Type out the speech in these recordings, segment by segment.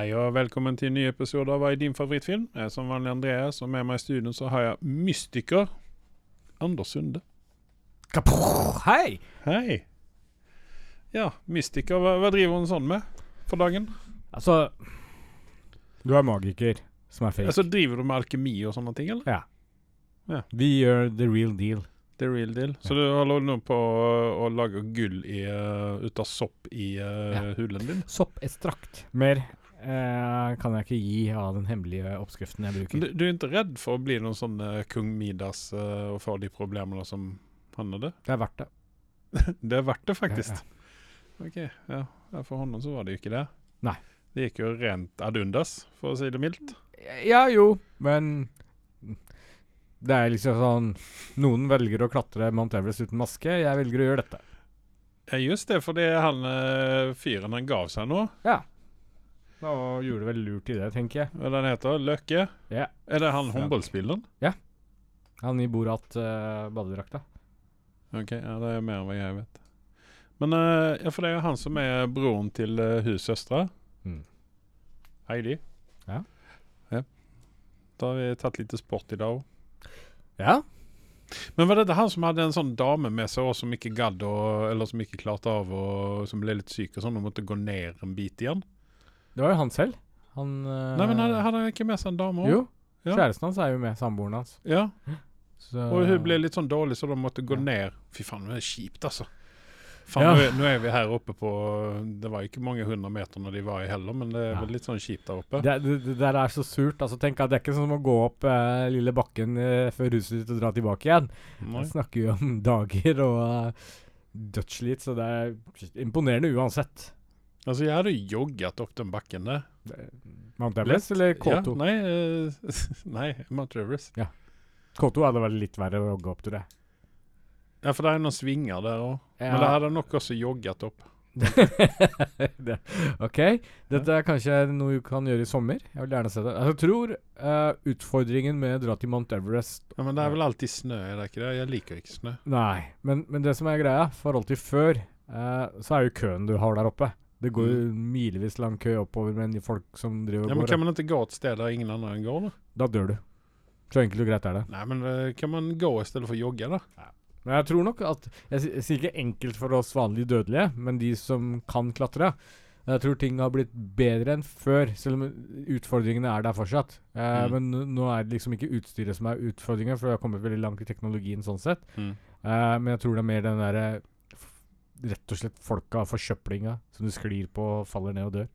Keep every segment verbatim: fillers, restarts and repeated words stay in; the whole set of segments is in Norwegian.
Hej och välkommen till en ny episod av Vad är din favoritfilm? Jag är som vanlig Andreas och med mig i studion så har jag mystiker Anders Sunde. Hej! Hej! Ja, mystiker, vad, vad driver hon sån med för dagen? Altså, du er magiker som er fake. Alltså driver du med alkemi och sådana ting eller? Ja. Ja. Vi gjør the real deal. The real deal. Så Ja. du håller nu på å lage gull i, uh, utav sopp i uh, Ja. hulen din? Soppekstrakt. Mer eh, kan jeg ikke gi av den hemmelige oppskriften jeg bruker. Du, du är inte rädd för att bli någon sån uh, kung Midas uh, och få de problemen som han hade? Det er verdt det. Det är värt det faktiskt. Ja, Okej, ja. ja. För honom så var det ju inte det. Nej. Det gick ju rent ad undas, för att säga det milt. ja. ja, jo, men det er liksom sånn noen velger å klatre Mount Everest uten maske. Jeg velger å gjøre dette. Ja, just det, för det är han uh, fyren han gav sig nu. Ja. Da gjorde det vel lurt i det, tenker jeg. Vad den heter? Löke? Ja. Är det han Ja. håndbollsspelaren? Han i Borat uh, badedrakta. Okej, ja, det är mer än vad jag vet. Men uh, ja, för det är han som är bron till uh, hussöstra. Mm. Heidi. Ja. Ja. Då har vi tagit lite sport idag. Ja. Men var det inte han som hade en sån dame med sig och så mycket gadd och, eller så mycket klart av och som blev lite psyk och så de måste gå ner en bit igen? Det var jo han selv. Han uh, Nej men hade, hade han inte med sig en dam också? Jo. Ja. Kjæresten hans er jo med, samboeren hans. Ja, Så, och hur blev lite sån dålig så de måste gå Ja. ner. Fy fan, det är cheapt alltså. Fan, Ja. nu, är, nu är vi här uppe på, det var inte många hundra meter när de var i heller, men det är Ja. väl lite sån cheap där uppe. Det, det, det der er så surt. Altså, tenk at det er ikke sånn som å gå opp eh, lille bakken eh, før huset ditt og dra tilbake igjen. Nej. Jeg snakker jo om dager og uh, dødsslit, så det er imponerende uansett. Alltså jag hade ju joggat upp den backen där. Mount Everest eller K to? Ja, nej, eh, nej, Mount Everest. K to hadde vært litt verre å jogge opp, tror jeg. Ja, för det är någon svingar där och, Ja. men det hade nog också joggat upp. det, ok, dette er kanskje noe du kan gjøre i sommer. Jeg vil gjerne se det. Altså, jeg tror eh, utfordringen med å dra til Mount Everest Ja, men det är väl alltid snö, är det inte det? Jag liker inte snö. Nei, men, men det som er greia, forhold til før, eh, så er jo køen du har der oppe. Det går jo milevis lang kø oppover med folk som driver og Ja, men går. kan man inte gå ett ställe där ingen annan går då? Da dør du. Så enkelt og greit er det. Nej, men eh, kan man gå istället för att jogga då? Men jeg tror nok at, jeg, si- jeg sier ikke enkelt for oss vanlige dødelige, men de som kan klatre, jeg tror ting har blitt bedre enn før, selv om utfordringene er der fortsatt. Eh, Mm. Men nå- nå er det liksom ikke utstyret som er utfordringen, for det har kommet veldig langt i teknologien sånn sett. Mm. Eh, men jeg tror det er mer den der f- rett og slett folka, forsøplinga, som du sklir på og faller ned og dør.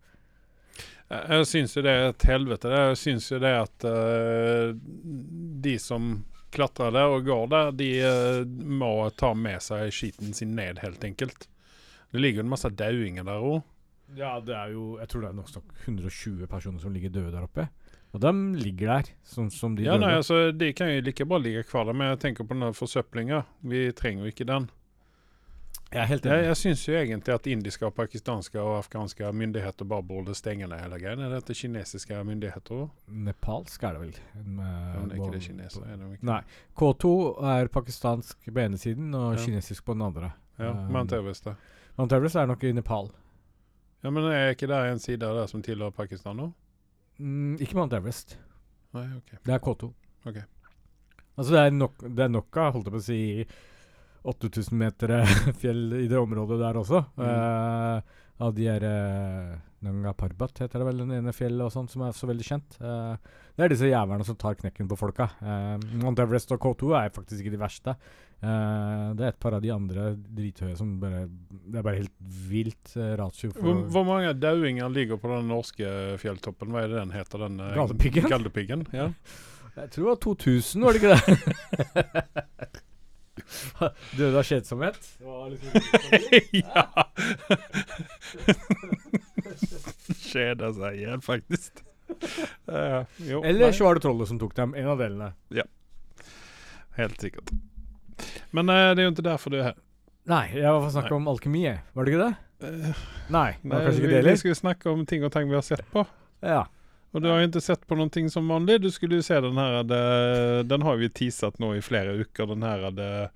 Jag jag syns ju det är ett helvete. Jag syns ju det att eh, de som klättrar där och går där, de uh, må ta med sig skiten sin ned helt enkelt. Det ligger en massa dauingar där och Ja, det er jo, jeg tror det er nok snakk hundre og tjue personer som ligger døde der oppe. Og de ligger der, sånn som de ja, døde. nej, alltså, de kan ju lika bra ligga kvar där, men jag tänker på den här försöplingar. Vi tränger ju inte den. Jeg er helt Jag, enig. jag syns ju egentligen att indiska, pakistanska och afghanska myndigheter bara borde stänga ner hela grejen. Är det inte kinesiska myndigheter? Nepalsk er det vel. Med, Ja, men är inte på- det kineser? Är det inte? Nei. K to er pakistansk på ene siden, og Ja. kinesisk på den andre. Ja, Um, Mount Everest då. Mount Everest er nok i Nepal. Ja, men är inte där en sida där som tillhör Pakistan då? Mm, ikke Mount Everest. Nej, okej. Det er K to. Okej. Altså det er nok, det er nok av, holdt jeg på å si, åtte tusen meter eh, fjell i det området der også. Mm. Eh, av de her eh, Nanga Parbat heter det vel, den ene fjellet og sånt som er så veldig kjent. Eh, det er disse jævlerne som tar knekken på folka. Eh, Mount Everest og K to er faktisk ikke de verste. Eh, det er et par av de andre drithøye som bare, det er bare helt vilt eh, ratio. for- Hvor, hvor mange dauingar ligger på den norske fjälltoppen? Vad är det den heter? Den, eh, Galdhøpiggen? Galdhøpiggen, ja. Jeg tror det var to tusen, var det ikke det? Døde av kjedsomhet. Det var liksom ja. Kjeda sig ihjäl faktiskt. Uh, jo, Eller nej, så var det trollet som tok dem, en av delene. helt säkert. Men eh, det är ju inte därför du är här. Nei, jeg var for å snakke Nei. om alkemi, jeg. Var det ikke det? Eh, Nei, det var nej, kanskje vi, ikke det vi heller. ska ju snacka om ting och tang vi har sett på. Ja. Och du har ju inte sett på någonting som vanligt. Du skulle ju se den här, hade, den har vi teasat nu i flera veckor. Den här hade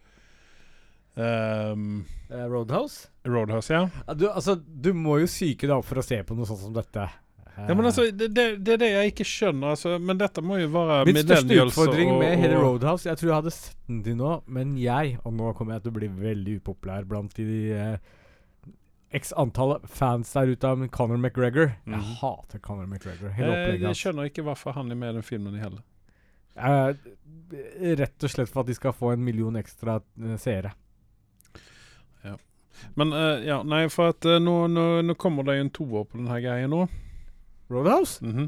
ehm, Eh, Roadhouse? Roadhouse, ja. Ja, du, altså, du må jo syke deg opp for å se på noe sånt som dette. Ja, men altså, det, det, det er det jeg ikke skjønner, altså, men dette må jo være Min største millennials utfordring og- med hele og- Roadhouse, jeg tror jeg hadde sett den til nå, men jeg, og nå kommer jeg til å bli veldig upopulær blant de eh, x antall fans der ute av Conor McGregor. Jeg Mhm. hater Conor McGregor. Hele Eh, opplegget Jeg hans. skjønner ikke hvorfor han er med i den filmen heller. Eh, rett og slett for at de skal få en million ekstra eh, seere. Men eh, ja, nei, for at eh, nå, nå, nå kommer det jo en toer på denne greien nå. Roadhouse? Mhm.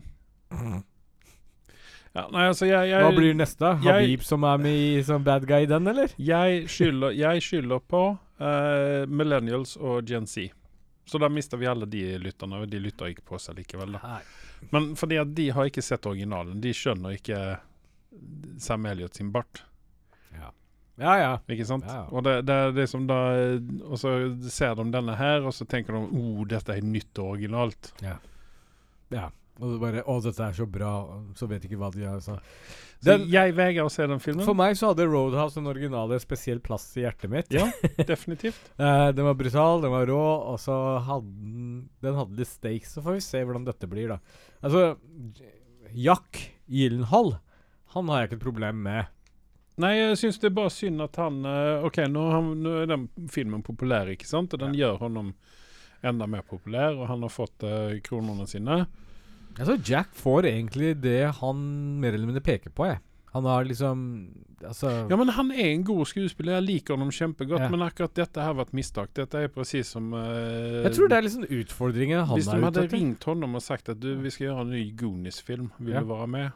Ja, nei, altså, jeg, jeg Hva blir neste? jeg- Habib som er med i, som bad guy i den, eller? Jeg skylder, jeg skylder på eh, millennials og Gen Z. Så da mister vi alle de lytterne, og de lytter ikke på seg likevel. Da. Nei. Men fordi at de har ikke sett originalen. De skjønner ikke Sam Elliot sin bart. Ja. Ja, ja. Ikke sant? Ja, ja. Og det, det er det som da Og så ser de denne her, og så tenker de oh, dette er nytt og originalt. Ja. Ja. Og det bare Å, dette er så bra. Så vet ikke hva de gjør. Så. Så Den, jeg vegrer å se den filmen. for meg så hadde Roadhouse den originale spesiell plass i hjertet mitt. Ja, definitivt. Eh, den var brutal, den var rå, og så hadde den Den hadde litt stakes. Så får vi se hvordan dette blir, da. Altså Jack Gyllenhaal, han har jeg ikke et problem med. Nei, jeg syns det er bare synd at han eh, OK, nå, har han, nå er den filmen populær, ikke sant? Og den gjør honom enda mer populær, og han har fått eh, kronene sine. Altså Jack får egentlig det han mer eller mindre peker på, jeg. Han har liksom Altså Ja, men han er en god skuespiller. Jeg liker honom kjempegodt, Ja. men akkurat dette her var et mistak. Dette er precis som eh, Jeg tror det er liksom utfordringen han Hvis de er ute hadde etter. ringt honom og sagt at du, vi skal gjøre en ny Goonies-film, vil Ja. du være med?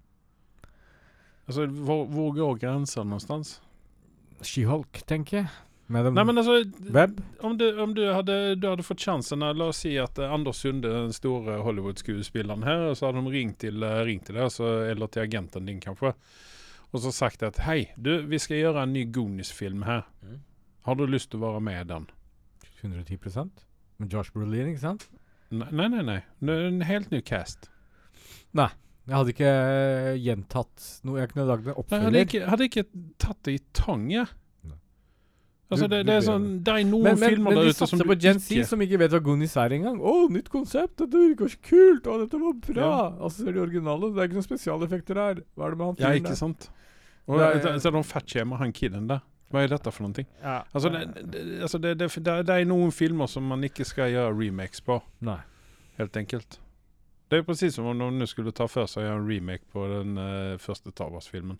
Altså, hvor, hvor går grensen någonstans? She-Hulk, tenker jeg. Med dem Nei, men altså, Webb. om du, om du, hadde, du hadde fått chansen, eh, la oss si at eh, Anders Sunde, den store Hollywood-skuespilleren her, og så hadde de ringt til, eh, ringt til deg, så, eller til agenten din kanskje, og så sagt at hei, du, vi skal gjøre en ny Goonies-film her. Mm. Har du lyst til å være med i den? hundre og ti prosent med Josh Brolin, ikke sant? Nei, nei, nei. nei. Det er en helt ny cast. Jeg hadde ikke eh, gjentatt noe. Jeg kunne lagd en Nei, oppfølger. hadde ikke, hadde ikke tatt det i tang, jeg. Nei. Altså, Du- det, du det er ber sånn, om det er noen men, men, filmer men der de ute som satser du på Gen Z ikke... som ikke vet hva Goonies er engang. Å, nytt konsept! Dette virker så kult! Å, dette var bra! Ja. Og så ser de originale. Det er ikke noen spesialeffekter her. Hva er det med han Ja, fyren ikke der? sant? Og Det så, er- så de fatshamer han kiden der. Hva er dette for noe? Ja. Altså, det, det, altså det, det, det, det er noen filmer som man ikke skal gjøre remakes på, Nei. helt enkelt. Det er jo precis som om noen skulle ta for seg å gjøre en remake på den eh, første Star Wars-filmen.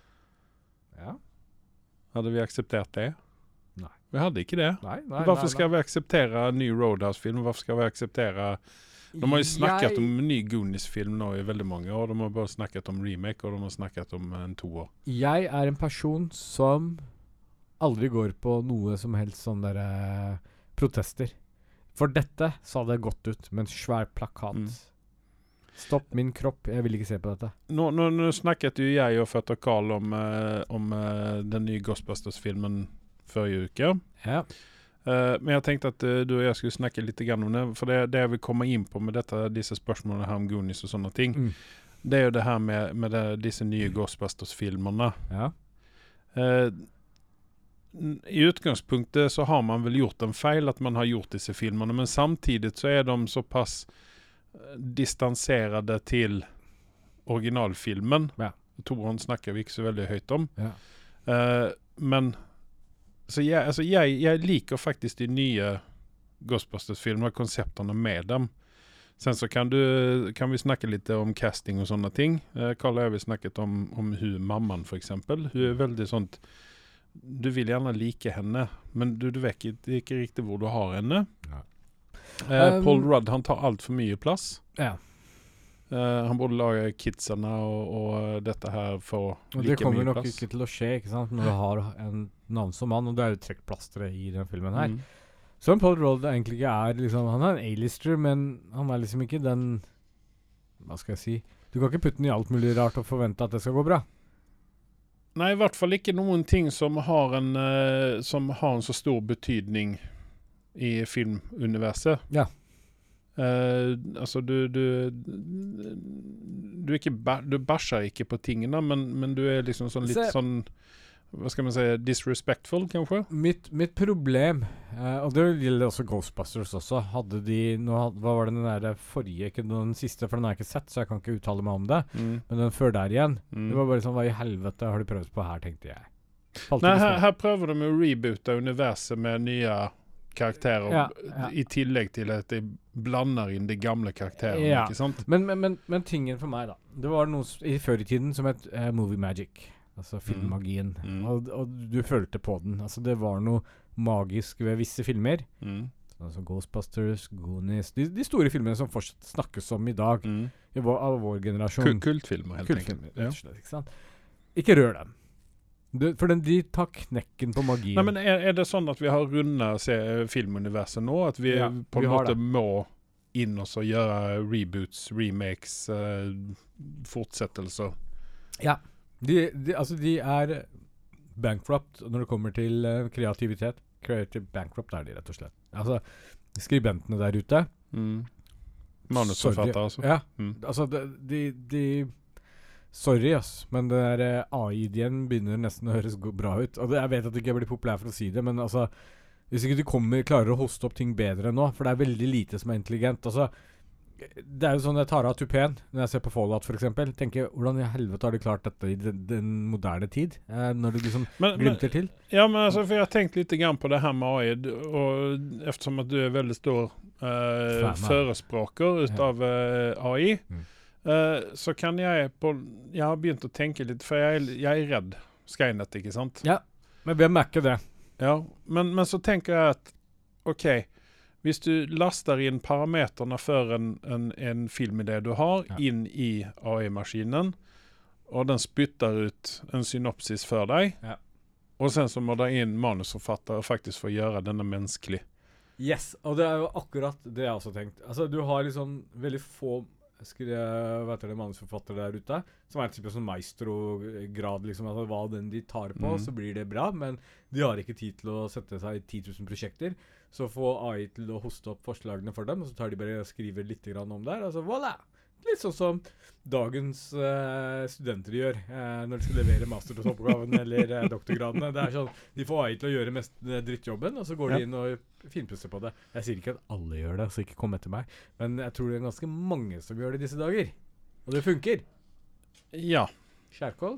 Ja. Hadde vi akseptert det? Nei. Vi hadde ikke det. Nei, nei, Hvorfor nei, skal vi akseptere en ny Roadhouse-film? Hvorfor skal vi akseptere... De har jo snakket Jeg- om en ny Goonies-film nå i veldig mange år. De har bare snakket om remake, og de har snakket om en toer. Jeg er en person som aldri går på noe som helst sånn der eh, protester. For dette så hadde det gått ut med en svær plakat. Mm. Stopp min kropp, jeg vil ikke se på dette. Nå, nå, nå snakket jo jeg og Føtter Karl om, eh, om eh, den nye Ghostbusters-filmen forrige uke. Ja. Eh, men jeg tenkte at eh, du og jeg skulle snakke litt grann om det, for det, det jeg vil komme inn på med dette, disse spørsmålene her om Goonies og sånne ting, Mm. det er jo det her med, med det, disse nye Ghostbusters-filmerne. Ja. Eh, n- I utgangspunktet så har man vel gjort en feil at man har gjort disse filmene, men samtidig så er de såpass eh, distanserade til originalfilmen. Ja. Toren snakker vi ikke så veldig høyt om. Ja. Eh, men så jeg, altså jeg, jeg liker faktisk de nye Ghostbusters-filmer, konseptene med dem. Sen så kan, du, kan vi snakke litt om casting og sånne ting. Eh, Karl og jeg har snakket om, om hun mamman for eksempel. Hun er veldig sånt, du vil gjerne like henne, men du, du vet ikke, ikke riktig hvor du har henne. Ja. Eh, Um, Paul Rudd, han tar alt for mye plass. Ja. Eh, han burde lage kidsene og, og dette her for Og det like kommer mye nok plass. ikke til å skje, ikke sant? Når du har en navn som han, og det er jo trekkplasteret i den filmen her. Mm. Som Paul Rudd egentlig ikke er liksom, han er en A-lister, men han er liksom ikke den, hva skal jeg si, du kan ikke putte den i alt mulig rart og forvente at det skal gå bra. Nei, i hvert fall ikke noen ting som har en, eh, som har en så stor betydning i filmuniverset. Ja. Eh, altså, du, du, du, er ikke ba, du bæsjer ikke på tingene, men, men du er liksom sånn litt Se- sånn, vad ska man säga, disrespectful kanske? Mitt, mitt problem, eh, og det gjelder også Ghostbusters også, hadde de, nå, had- hva var det den der forrige, ikke den siste, for den har jeg ikke sett, så jeg kan ikke uttale meg om det, Mm. men den før der igjen, Mm. det var bare sånn, hva i helvete har de prøvd på her, tenkte jeg. Falt Nej, ikke här, så. här prövar de att reboota universum med nya karaktärer Ja, ja. i tillägg till att det blandar in de gamla karaktärerna, Ja. inte sant? Men, men, men, men tingen for meg da, det var noe s- i før i tiden som het eh, movie magic, altså filmmagien, Mm. og, og du følte på den, altså det var noe magisk ved visse filmer, Mm. altså Ghostbusters, Goonies, de, de store filmene som fortsatt snakkes om i dag, Mm. i vår, av vår generasjon. Kul- Kultfilmer helt Kultfilmer, enkelt. rett Ja. og slett, ikke sant? Ikke rør dem. Du, for den, de tar knekken på magien. Nej, men är, är det sånn at vi har runda se, filmuniverset nå? At vi Ja, på vi en har måte det. må inn og så gjøre reboots, remakes, eh, fortsettelser? Ja. De, de, altså, de er bankrupt når det kommer til eh, kreativitet. Creative bankrupt er de, rett og slett. Altså, skribentene der ute. Mm. Manusforfatter, Sorry. altså. Ja, Mm. altså, de, de, de Sorry, ass, men det der eh, A I-ideen begynner nesten å høres go- bra ut. Og det, jeg vet at det ikke blir populær for å si det, men altså hvis ikke du kommer, klarer å hoste opp ting bedre nå, for det er veldig lite som er intelligent. Altså, det er jo sånn jeg tar av tupeen når jeg ser på Fallout for eksempel. Tenker, hvordan i helvete har de klart dette i den, den moderne tid? Eh, når du liksom Men, men, glimter til. ja, men alltså, för jag har tänkt lite grann på det här med A I d- och eftersom att du är väldigt stor eh, Fan. förespråkare utav eh, A I Mm. eh, så kan jag på, jag har begynt att tänka lite, för jag är, jag är rädd Skynet, ikke sant? Ja, men hvem er ikke det? Ja, men, men så tänker jag att okej, hvis du lastar in parametrarna för en, en, en filmidé du har Ja. in i A I-maskinen och den spyttar ut en synopsis för dig Ja. och sen så må du in manusforfattare och faktiskt få göra denna mänsklig. Yes, og det er jo akkurat det jeg også har tenkt. Altså, du har liksom veldig få skre, hva heter det, manusforfattere der ute, som er en type sånn maestro-grad, liksom, altså hva den de tar på, Mm. så blir det bra, men de har ikke tid til å sette seg i ti tusen prosjekter, så få A I til å hoste opp forslagene for dem, og så tar de bare og skriver litt grann om der, altså voilà! Litt sånn som dagens eh, studenter gjør eh, når de skal levere masteroppgaven eller eh, doktorgradene. Det er sånn, de får A I til å gjøre mest eh, drittjobben, og så går Ja. de inn og finpusser på det. Jeg sier ikke at alle gjør det, så ikke kom etter meg, men jeg tror det er ganske mange som gjør det i disse dager. Og det funker. Ja, Skjærkål?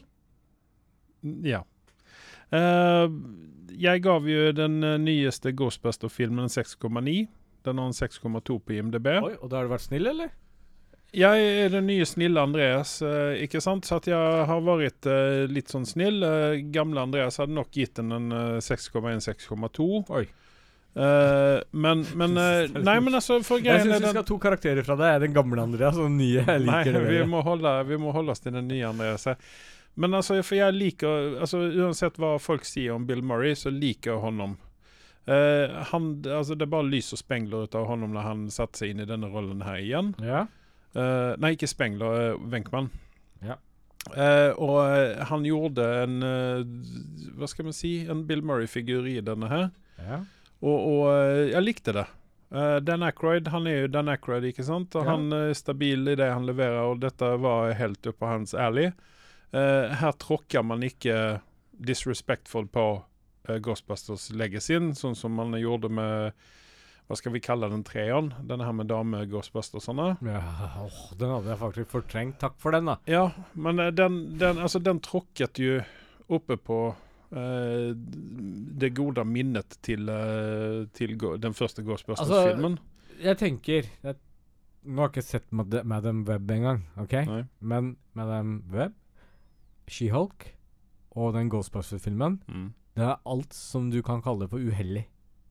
ja. Eh, jag gav ju den uh, nyeste Ghostbuster-filmen en seks komma ni. Den har en seks komma to på I M D B. Oi, og da har du vært snill, eller? Jeg er den nye snille Andreas, eh, ikke sant? Så at jeg har vært eh, litt sånn snill. Eh, gamle Andreas hadde nok gitt den en eh, seks komma en til seks komma to. Oi. Eh, men, men eh, nei, men altså, for Jeg greien synes er vi skal den ha to karakterer fra deg. Den gamle Andreas og den nye. Jeg Nei, liker det vi bedre. må, holde, vi må holde oss til den nye Andreas her. Men altså, for jeg liker altså, uansett hva folk sier om Bill Murray, så liker jeg honom. Eh, han, altså, det er bare lys og spengler ut av honom når han satte seg inn i denne rollen her igjen. Ja. Eh, nei, ikke Spengler, uh, Venkman. Ja. Eh, og eh, han gjorde en eh, hva skal man si, en Bill Murray-figur i denne her. Ja. Og, og eh, jeg likte det. Eh, Dan Aykroyd, han er jo Dan Aykroyd, ikke sant? Og Ja. han er stabil i det han leverer, og dette var helt oppe på hans alley. Eh, her tråkker man ikke disrespectful på uh, Ghostbusters Legacyen, sånn som man gjorde med, hva skal vi kalle den treeren? Denne her med dame-Ghostbustersene. Ja, åh, den hadde jeg faktisk fortrengt. Takk for den, da. Ja, men eh, den, den, altså, den tråkket jo oppe på eh, det gode minnet til, eh, til go- den første Ghostbusters-filmen. Jeg tenker jeg, Nå har jeg ikke sett Mad Madam Web engang, ok? Nei. Men Madam Web, She-Hulk og den Ghostbusters-filmen, Mm. det er alt som du kan kalle for uheldig.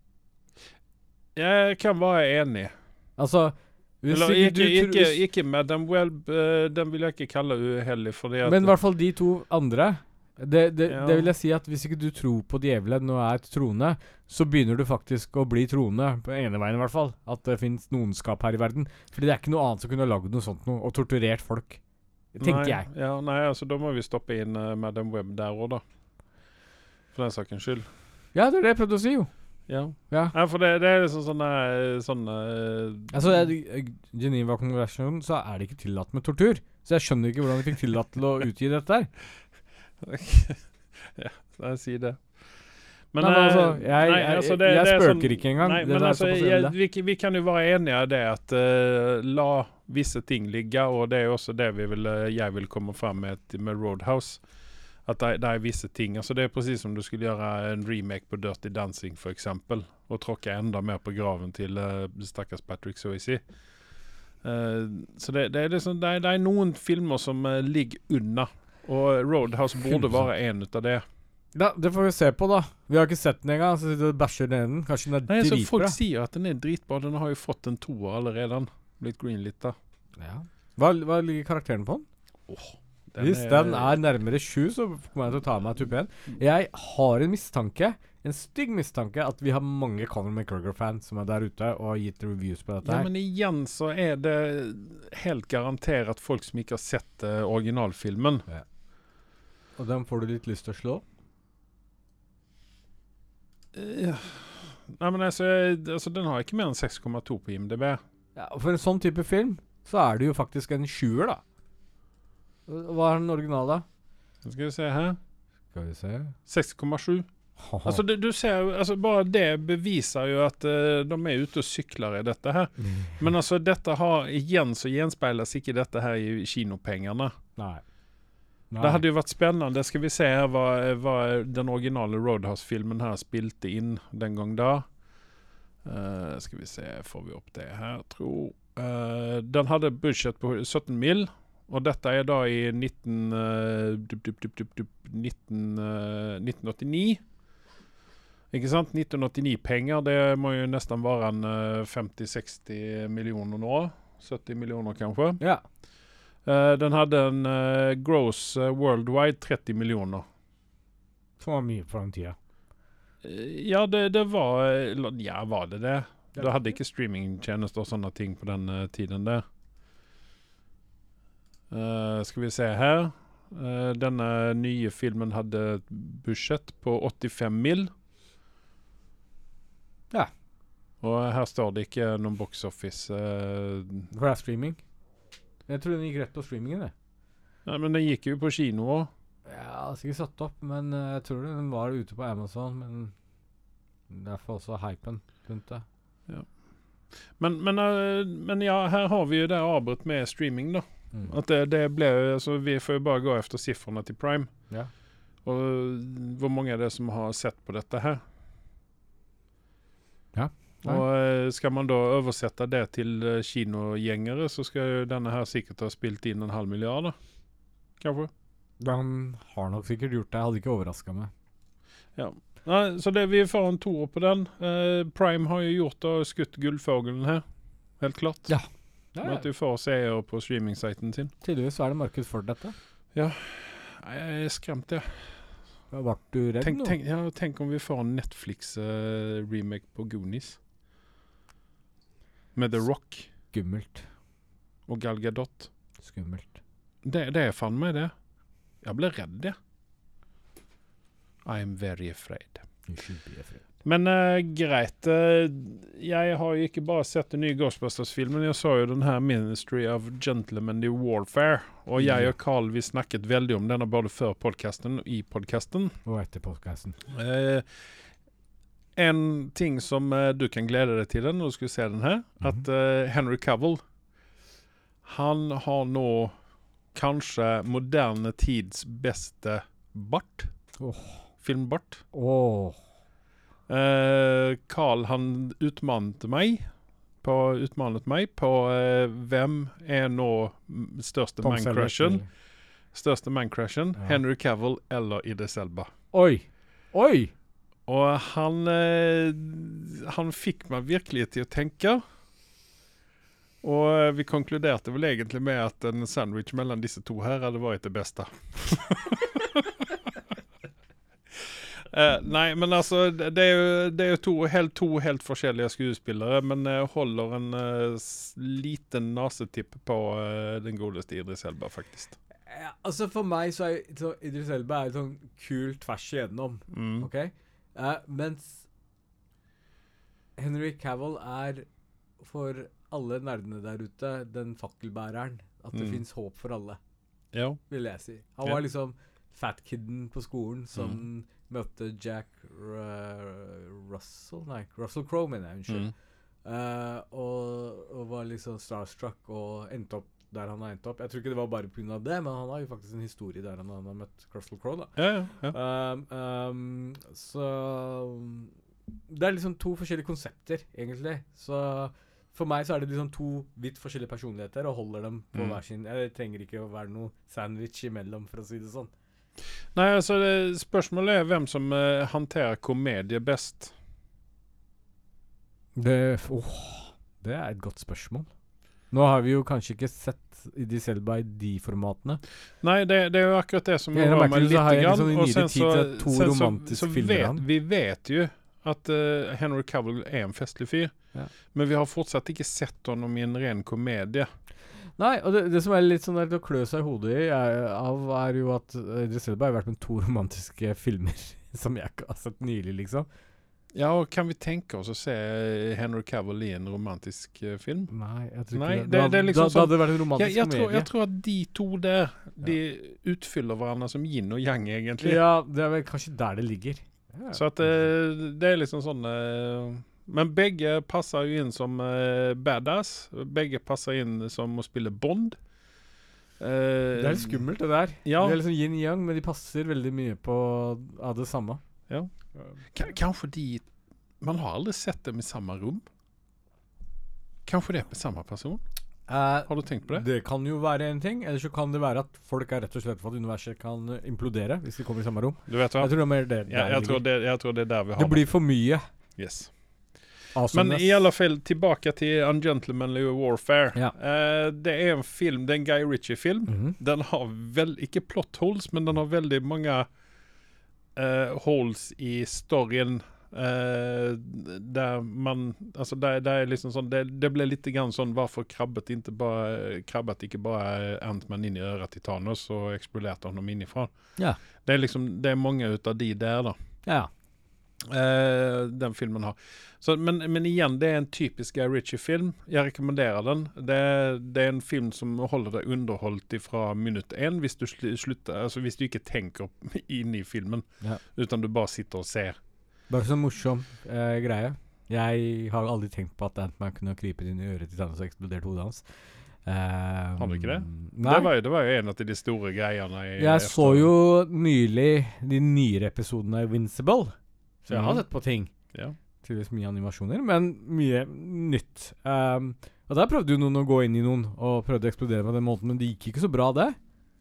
Jeg kan være enig. Altså hvis Eller ikke ikke, du tror- ikke, ikke Madam Web, eh, den vil jeg ikke kalle uheldig, fordi at Men i hvert fall de to andre. Det, det, Ja. det vil jeg si at hvis ikke du tror på djevelen og er troende, så begynner du faktisk å bli troende, på ene veien i hvert fall, at det finnes noenskap her i verden. Fordi det er ikke noe annet som kunne ha lagd noe sånt noe, og torturert folk. Tenker nei, jeg. Ja, nei, altså da må vi stoppe inn uh, Madam Web der også, da. For den sakens skyld. Ja, det er det jeg prøvde å si, jo. Ja. Ja. Ja, for det, det er liksom sånne, sånne Altså, i Geneva-konvensjonen så er det ikke tillatt med tortur. Så jeg skjønner ikke hvordan de fikk tillatt til å utgi dette her. Ja, jeg sier det. Men, men altså, eh, jeg, nei, jeg, altså, jeg, det- jeg det er spøker sånn- ikke engang. Nei, Det men er altså, såpass jeg, ille. vi, vi kan jo være enige i det at eh, la visse ting ligge, og det er jo også det vi vil, eh, jeg vil komme frem med, med Roadhouse. At det, det er visse ting. Altså, det er precis som du skulle gjøre en remake på Dirty Dancing, for eksempel, og tråkke enda mer på graven til uh, stakkars Patrick Swayze. Eh, så det, det, er liksom, det, er, det er noen filmer som eh, ligger unna, og Roadhouse burde være en ut av det. Da, det får vi se på, da. Vi har ikke sett den engang, så sitter vi og bæsjer ned den. Kanskje den er Nei, så folk dritbra. sier at den er dritbra. Den har jo fått en toer allerede. Blitt greenlitta. Ja. Hva, hva ligger karakteren på den? Åh, Hvis den er nærmere sju, så kommer jeg til å ta meg tuppen. Jeg har en mistanke, en stygg mistanke, at vi har mange Conor McGregor-fans som er der ute og har gitt reviews på dette Ja, her. men igjen så er det helt garantert folk som ikke har sett uh, originalfilmen. Og den får du litt lyst til å slå? Ja. Nei, men altså, jeg- altså, den har ikke mer enn seks komma to på I M D B. Ja, og for en sånn type film, så er det jo faktisk en sjuer, da. Hva er den originale? Skal vi se her. Skal vi se. seks komma sju. Altså, du, du ser jo, altså, bare det beviser jo at uh, de er ute og sykler i dette her. Men altså, dette har, igjen så gjenspeiles ikke dette her i kinopengene. Nei. Nei. Det hadde jo vært spennende. Skal vi se her hva, hva den originale Roadhouse-filmen her spilte inn den gang da. Uh, skal vi se, får vi opp det her, tro. Uh, den hadde budsjett på sytten mil, og dette er da i nitten, uh, dup, dup, dup, dup, dup, nitten, uh, nitten åttini. Ikke sant? nitten åttini-penger, det må jo nesten være en uh, femti seksti millioner nå. sytti millioner kanskje. Ja. Uh, den hadde en uh, gross uh, worldwide tretti millioner. Som var mye på den tida. Uh, ja, det, det var eller, Ja, var det det? Du hadde ikke streamingtjenester og sånne ting på den uh, tiden der. Uh, skal vi se her. Uh, denne nye filmen hadde et budsjett på åttifem mil. Ja. Og her står det ikke noen box office. Uh, For det er streaming. Jeg tror den gikk rett på streamingen, det. ja, men den gikk jo på kino også. Ja, det er sikkert satt opp, men uh, jeg tror den var ute på Amazon, men derfor også hypen rundt det. Ja. Men, men, uh, men ja, her har vi jo det avbrutt med streaming da. Mm. At det, det ble, altså, vi får jo bare gå efter siffrorna til Prime. Ja. Og hvor mange er det som har sett på dette her? Ja. Nei. Og eh, skal man da oversette det til uh, kinogjengere, så skal jo denne her sikkert ha spilt inn en halv milliard da. Kanskje? Den har nok sikkert gjort det. Jeg hadde ikke overrasket meg. Ja. Nei, så det, vi får en toer på den. Eh, Prime har jo gjort og skutt gullfågelen her. Helt klart. Ja. Ja, Med at du får seere på streaming-siten sin. Tydeligvis så er det marked for dette. Nei, jeg er skremt, ja. Ble du redd Tenk, nå? tenk, ja, tenk om vi får en Netflix-remake på Goonies. Med The Rock Skummelt. og Gal Gadot. Skummelt. Det, det er fan meg det. Jeg ble redd, ja. I'm very afraid. You should be afraid. Men eh, greit. eh, jeg har jo ikke bare sett den nye Ghostbusters-filmen. Jeg så jo den her Ministry of Gentlemanly Warfare. Og jeg og Carl, vi snakket veldig om denne både før podcasten og i podcasten. Og etter podcasten. Eh, en ting som eh, du kan glede deg til når du skulle se den her, Mhm. at eh, Henry Cavill, han har nå kanskje moderne tids beste bart. Åh. Filmbart. Åh. Eh, Carl, han utmannet meg på, utmannet meg på eh, hvem er nå m- største Tom man-crushen. Selleck. Største man-crushen, Ja. Henry Cavill eller Idris Elba. Oi! Oi! Og han, eh, han fikk meg virkelig til å tenke. Og eh, vi konkluderte vel egentlig med at en sandwich mellom disse to her hadde vært det beste. eh, nei, men altså, det det er jo, det er jo to, helt, to helt forskjellige skuespillere, men jeg holder en eh, s- liten nasetipp på eh, den godeste Idris Elba, faktisk. Ja, altså for meg så er så Idris Elba er jo sånn kul tvers igjennom, Mm. ok? Eh, mens Henry Cavill er for alle nerdene der ute den fakkelbæreren. At det Mm. finnes håp for alle, Ja. vil jeg si. Han Ja. var liksom fat kiden på skolen som Mm. møtte Jack uh, Russell, nei, Russell Crowe, mener jeg, unnskyld. Mm. Eh, og, og var liksom starstruck og endte opp der han har endt opp. Jeg tror ikke det var bare på grunn av det, men han har jo faktisk en historie der han, han har møtt Russell Crowe, da. Ja, ja, ja. Um, um, så det er liksom to forskjellige konsepter, egentlig. Så for meg så er det liksom to vidt forskjellige personligheter, og holder dem på Mm. hver sin. Jeg trenger ikke å være noe sandwich imellom, for å si det sånn. Nei, altså det, spørsmålet er hvem som uh, håndterer komedie best. Det, åh, det er et godt spørsmål. Nå har vi jo kanskje ikke sett Idris Elba i de formatene. Nei, det, det er jo akkurat det som Ja, oroer merker meg du, så litt. har jeg Grann, liksom i og nyere sen tid så, sett to sen så, romantiske så filmer vet, han. vi vet jo at uh, Henry Cavill er en festlig fyr, Ja. men vi har fortsatt ikke sett honom i en ren komedie. Nei, og det, det som er litt sånn der å klø seg i hodet i, er, av, er jo at uh, Idris Elba har vært med to romantiske filmer som jeg ikke har sett nylig, liksom. Ja, og kan vi tenke oss å se Henry Cavill i en romantisk uh, film? Nei, jeg tror Nei, ikke det- Da, det er liksom da, da sånn- hadde det vært en Jeg, romantisk jeg, tror, komedie. jeg tror at de to der, de utfyller hverandre som yin og yang, egentlig. Ja, det er vel kanskje der det ligger. Ja. Så at uh, det er liksom sånn uh, Men begge passer jo inn som uh, badass. Begge passer inn som å spille Bond. Uh, Det er litt skummelt, det der. Ja. Det er liksom yin-yang, men de passer veldig mye på av det samme. Ja. K- kanske de... Man har aldrig sett dem i samma rum. Kanske det är på samma person. Eh, Har du tenkt på det? Det kan jo være en ting, eller så kan det være at folk er rett og slett for at universet kan eh, implodere hvis de kommer i samme rom. Du vet Jeg hva? tror det er mer det. Ja, der jag, det tror ligger. det, jag tror det är där vi har Det blir for mye. Yes. Awesomeness. Men i alla fall tillbaka till Ungentlemanly Warfare. Ja. Eh, det är en film, det är en Guy Ritchie-film. Mhm. Den har väl, ikke plot holes, men den har väldigt många eh, holes i storyn. Eh, där man, alltså där, där är liksom sån, det, det blev lite grann sån varför krabbet inte bara, krabbat inte bara Ant-Man in i örat till Thanos och exploderat honom inifrån. Ja. Det är liksom, det är många utav de där då. Ja. Eh, den filmen har. Så, men, men igen, det är en typisk Guy Ritchie-film. Jag rekommenderar den. Det, det är en film som håller dig underhållt ifrån minut en, hvis du sl slutter, alltså hvis du ikke tänker in i filmen, Ja. utan du bara sitter och ser. Bare sånn morsom eh, greie. Jeg har aldri tenkt på at Ant-Man kunne ha krypet inn i øret til Thanos og eksplodert hodet hans. Eh, Har du ikke det? Nei. Det var, ju, det var ju en av de store greiene i Jeg efter- så jo nylig de nyere episodene av Invincible. Så jeg har Mhm. sett på ting. Ja. Tydeligvis mye animasjoner, men mye nytt. Um, og der prøvde jo noen å gå inn i noen og prøvde å eksplodere på den måten, men det gikk ikke så bra, det.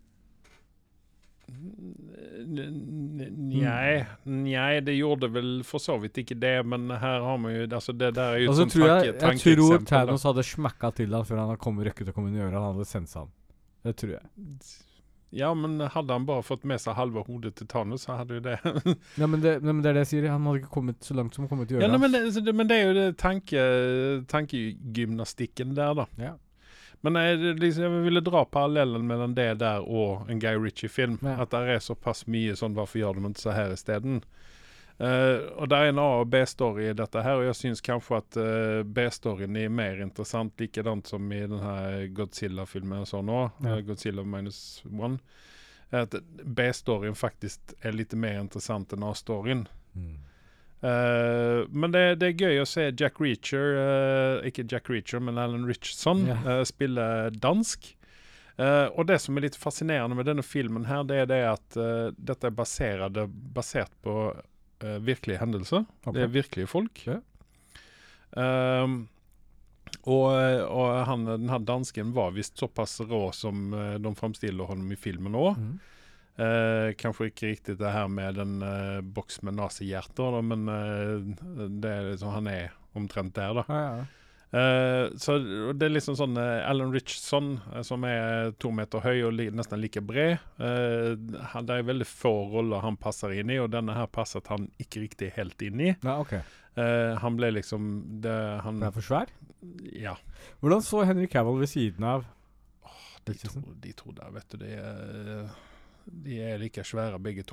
Nej, nej, det gjorde väl för så vidt ikke det, men här har man ju, alltså det där är ju Og ett så sånt tror jeg, tanke, jeg tror tankeexempel. Thanos hadde smakka til han før han hadde kommet røkket og kommet inn i øret. Han hadde sensa han. Det tror jeg. Ja, men hade han bara fått med sig halva hodet till Thanos så hade ju det. Ja, men det, nei, men det er det jeg sier. Han hadde ikke kommet så langt som han kommet i ja, øret nej, men, hans. det, så det, men det är ju det tanke, tankegymnastiken där då. Ja. Men nej, det, liksom, jag ville dra parallellen mellan det där och en Guy Ritchie-film. Ja. Att där är så pass mycket sånt, varför gör de inte så här istället? Uh, och där är en A och B-story i detta här och jag syns kanske att uh, B-storyn är mer intressant, likadant som i den här Godzilla-filmen så nå, Ja. uh, Godzilla minus one. Att B-storyn faktiskt är lite mer intressant än A-storyn. Mm. Uh, men det, det er gøy å se Jack Reacher, uh, ikke Jack Reacher, men Alan Richardson, Ja. uh, spille dansk. Uh, og det som er litt fascinerende med denne filmen her, det er det at uh, dette er baserade, basert på uh, virkelige hendelser. Ok. Det er virkelige folk. Ja. Um, og, og han, den her dansken var visst såpass rå som uh, de framstiller honom i filmen også. Mm. Eh, kanske inte riktigt det här med en eh, box med nazihjärtor då, men eh, det är liksom han är omtrent där då. Ja, ja. Eh, så det är liksom sån eh, Alan Richardson eh, som är to meter hög och li nästan lika bred. Eh, han, det är väldigt få roller han passar in i och denna här passat han inte riktigt helt in i. Ja, ok. Eh, han blev liksom det, han, Den er for svær? ja. Hvordan så Henry Cavill ved siden av? De to, de to där vet du, det är, de är lika svära bägge två.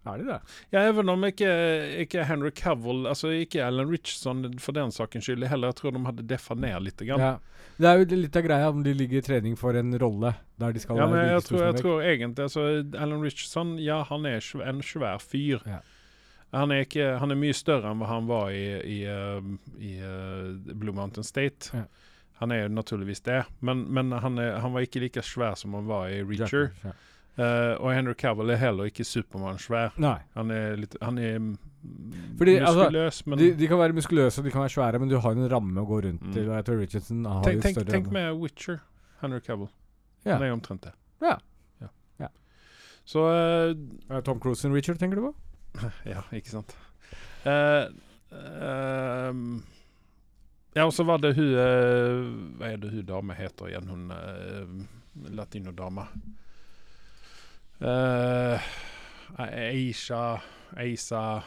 Er det det? Ja, även om ikke, ikke Henry Cavill, altså ikke Alan Richardson for den sakens skyld heller, jeg tror de hadde deffa ned litt grann. Ja. Det er jo litt av greia om de ligger i trening for en rolle der de skal Ja, men være jeg like tror, store jeg som tror egentlig, altså Alan Richardson, ja, han er sv- en svær fyr. Ja. Han er, ikke, han er mye større enn hva han var i, i, uh, i uh, Blue Mountain State. Ja. Han er jo naturligvis det, men, men han, er, han var ikke like svær som han var i Reacher. Ja. Uh, og Henry Cavill er heller ikke Superman svær. Nei. Han er, litt, han er mm, Fordi, altså, muskuløs, men De, de kan være muskuløse og de kan være svære, men du har jo en ramme å gå rundt Mm. til. Og jeg tror Richardson har tenk, jo tenk, større tenk ramme. med Witcher, Henry Cavill. Ja. Han er omtrent det. Ja. ja. Ja. Så uh, Eh, Tom Cruise og Richard, tenker du på? ja, ikke sant. Uh, um, ja, og så var det hun uh, Hva er det hun dame heter igjen? Hun uh, latinodama. Uh, Aisha Aisa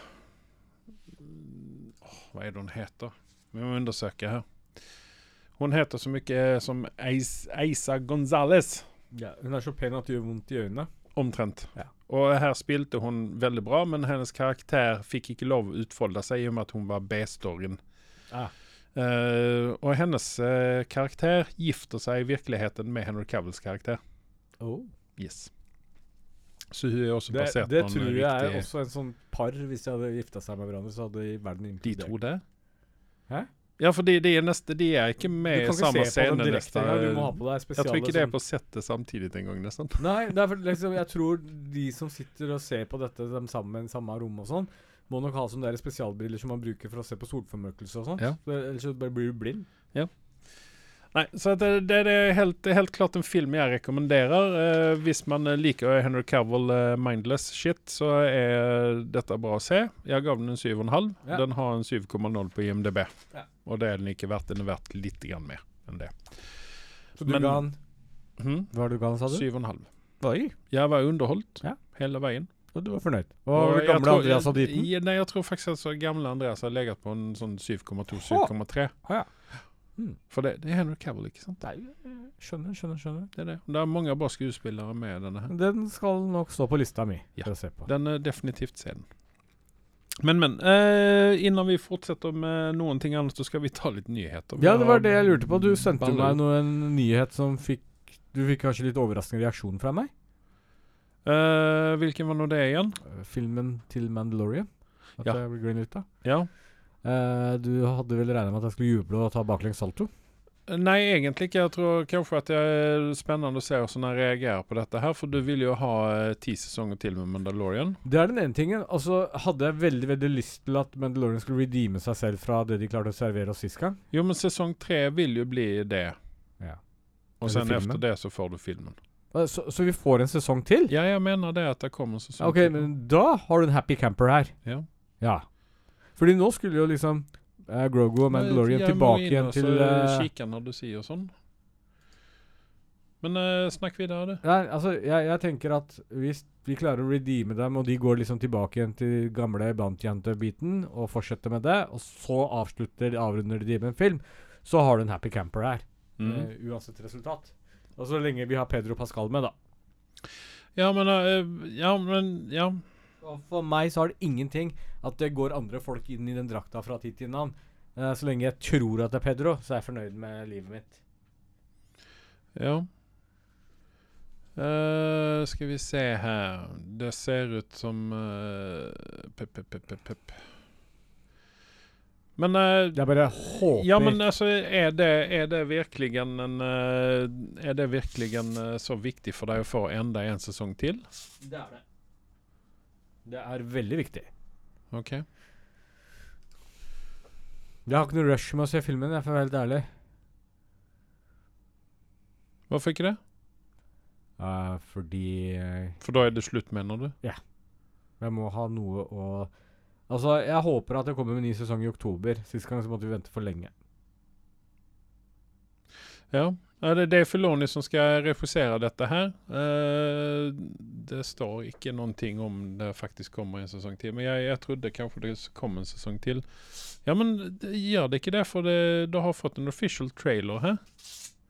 oh, Hva er det hun heter? Vi må undersøke her. Hun heter så mye som Ais, Aisa Gonzales. Ja. Hun er så pen at det gjør vondt i øynene. Omtrent. Ja. Og her spilte hun veldig bra, men hennes karakter fikk ikke lov å utfolde seg i og med at hun var B-storyen. Ah. Uh, og hennes uh, karakter gifter seg i virkeligheten med Henry Cavills karakter. Oh. Yes. Så hun er også Det, basert det på en tror jeg er riktig... også en sånn par. Hvis de hadde gifta seg med hverandre, så hadde verden De inkludert. to det? Hæ? Ja, for de, de, er neste, de er ikke Du med i kan ikke samme se på scene. dem direkte nesten. engang. Du må ha på deg Jeg spesiale tror ikke det er sånn- på settet samtidig en gang, nesten. Nei, det er for, liksom, jeg tror de som sitter og ser på dette de sammen i samme rom og sånn, må nok ha sånne der spesialbriller som man bruker for å se på solformørkelse og sånn. Ja. Så, ellers så bare blir du blind. Nei, så det, det, det er helt, det er helt klart en film jeg rekommenderer. Eh, hvis man eh, liker Henry Cavill eh, mindless shit, så er dette bra å se. Jeg gav den en syv komma fem. Ja. Den har en syv komma null på I M D B. Ja. Og det er den ikke verdt. Den er verdt litt grann mer enn det. Så du Men- ga han Mhm. Hva var det du ga han, sa du? syv komma fem. Oi. Jeg var underholdt Ja. hele veien. Og du var fornøyd. Og, Og det jeg gamle tror- Andreas hadde gitt den? Ja, nei, jeg tror faktisk at så gamle Andreas har leget på en sånn syv komma to syv komma tre. Ah, ja. Mm. For det, det er Henry Cavill, ikke sant? Nei, skjønner, skjønner, skjønner. Det er det. Det er mange bra skuespillere med denne her. Den skal nok stå på lista mi Ja. for å se på. Den er definitivt se den. Men, men. Eh, innan vi fortsetter med noen ting annet, så skal vi ta litt nyheter. Vi Ja, det var har det jeg lurte på. Du sendte jo baller. meg noe, en nyhet som fikk Du fikk kanskje litt overraskende reaksjon fra meg? Eh, hvilken var nå det igjen? Uh, Filmen til Mandalorian. At Ja. jeg ble green ut da. Ja. Eh, du hadde vel regnet med at jeg skulle juble og ta baklengs salto? Nei, egentlig ikke. Jeg tror kanskje at det er spennende å se hvordan jeg reagerer på dette her, for du vil jo ha eh, ti sesonger til med Mandalorian. Det er den ene tingen. Og så hadde jeg veldig veldig lyst til at Mandalorian skulle redeeme seg selv fra det de klarte å servere oss sist gang. Jo, men sesong tre vil jo bli det. Ja. Og Eller sen filmen. efter det så får du filmen. Eh, Så, så vi får en sesong til? Ja, jeg mener det at det kommer en sesong Ok, til. men da har du en happy camper her. Ja. Ja. Fordi nå skulle jo liksom eh, Grogu og Mandalorian Jeg må tilbake inn igjen og til så eh, kikke når du sier sånn. Men uh, snakk videre, du. Nei, altså, jeg, jeg tenker at hvis vi klarer å redeeme dem, og de går liksom tilbake igjen til gamle Bounty-jente-biten, og fortsetter med det, og så avslutter, avrunder de med en film, så har du en happy camper her. Mm. eh, uansett resultat. Og så lenge vi har Pedro Pascal med, da. Ja, men uh, Ja, men Ja. Og for meg så har det ingenting at det går andre folk inn i den drakta fra tid til annen. Eh, så lenge jeg tror at det er Pedro, så er jeg fornøyd med livet mitt. Ja. Eh, skal vi se her. Det ser ut som uh, pep, pep, pep, pep, pep. Men uh, Jeg bare håper Ja, men altså, er det, er det virkelig en uh, Er det virkelig en, uh, så viktig for deg å få enda en sesong til? Det er det. Det er veldig viktig. OK. Jeg har ikke noe rush med å se filmen, jeg får være helt ærlig. Hvorfor ikke det? Eh, fordi eh, For da er det slutt, mener du? jeg må ha noe å Altså, jeg håper at det kommer en ny sesong i oktober. Sist gang så måtte vi vente for lenge. Ja. Ja, det er Dave Filoni som skal regissere dette her. Eh, det står ikke noen ting om det faktisk kommer en sesong til. Men jeg, jeg trodde kanskje det kom en sesong til. Ja, men det, gjør det ikke det, for det, du har fått en official trailer her.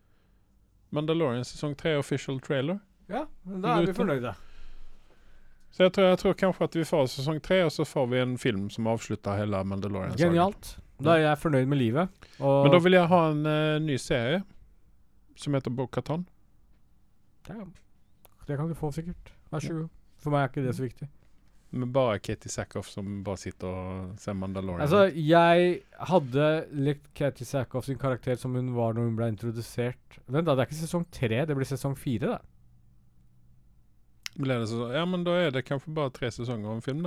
Mandalorian sesong tre official trailer. Ja, men da er vi Ute. fornøyde. Så jag tror, jag tror kanske att vi får säsong tre och så får vi en film som avslutar hela Mandalorian. Genialt. Da er jeg fornøyd med livet. Og Men då vill jag ha en uh, ny serie som heter Bo-Katan. Ja, det kan du få sikkert. Vær så god. For meg er ikke det så viktig. Med bara Katie Sackhoff som bara sitter och ser Mandalorian. Altså, jeg hadde likt Katie Sackhoff sin karakter som hun var når hun ble introdusert. Vent da, det er ikke sesong tre, det blir sesong fire da. Blir det så, ja, men då är det kanske bara tre säsonger av en film då.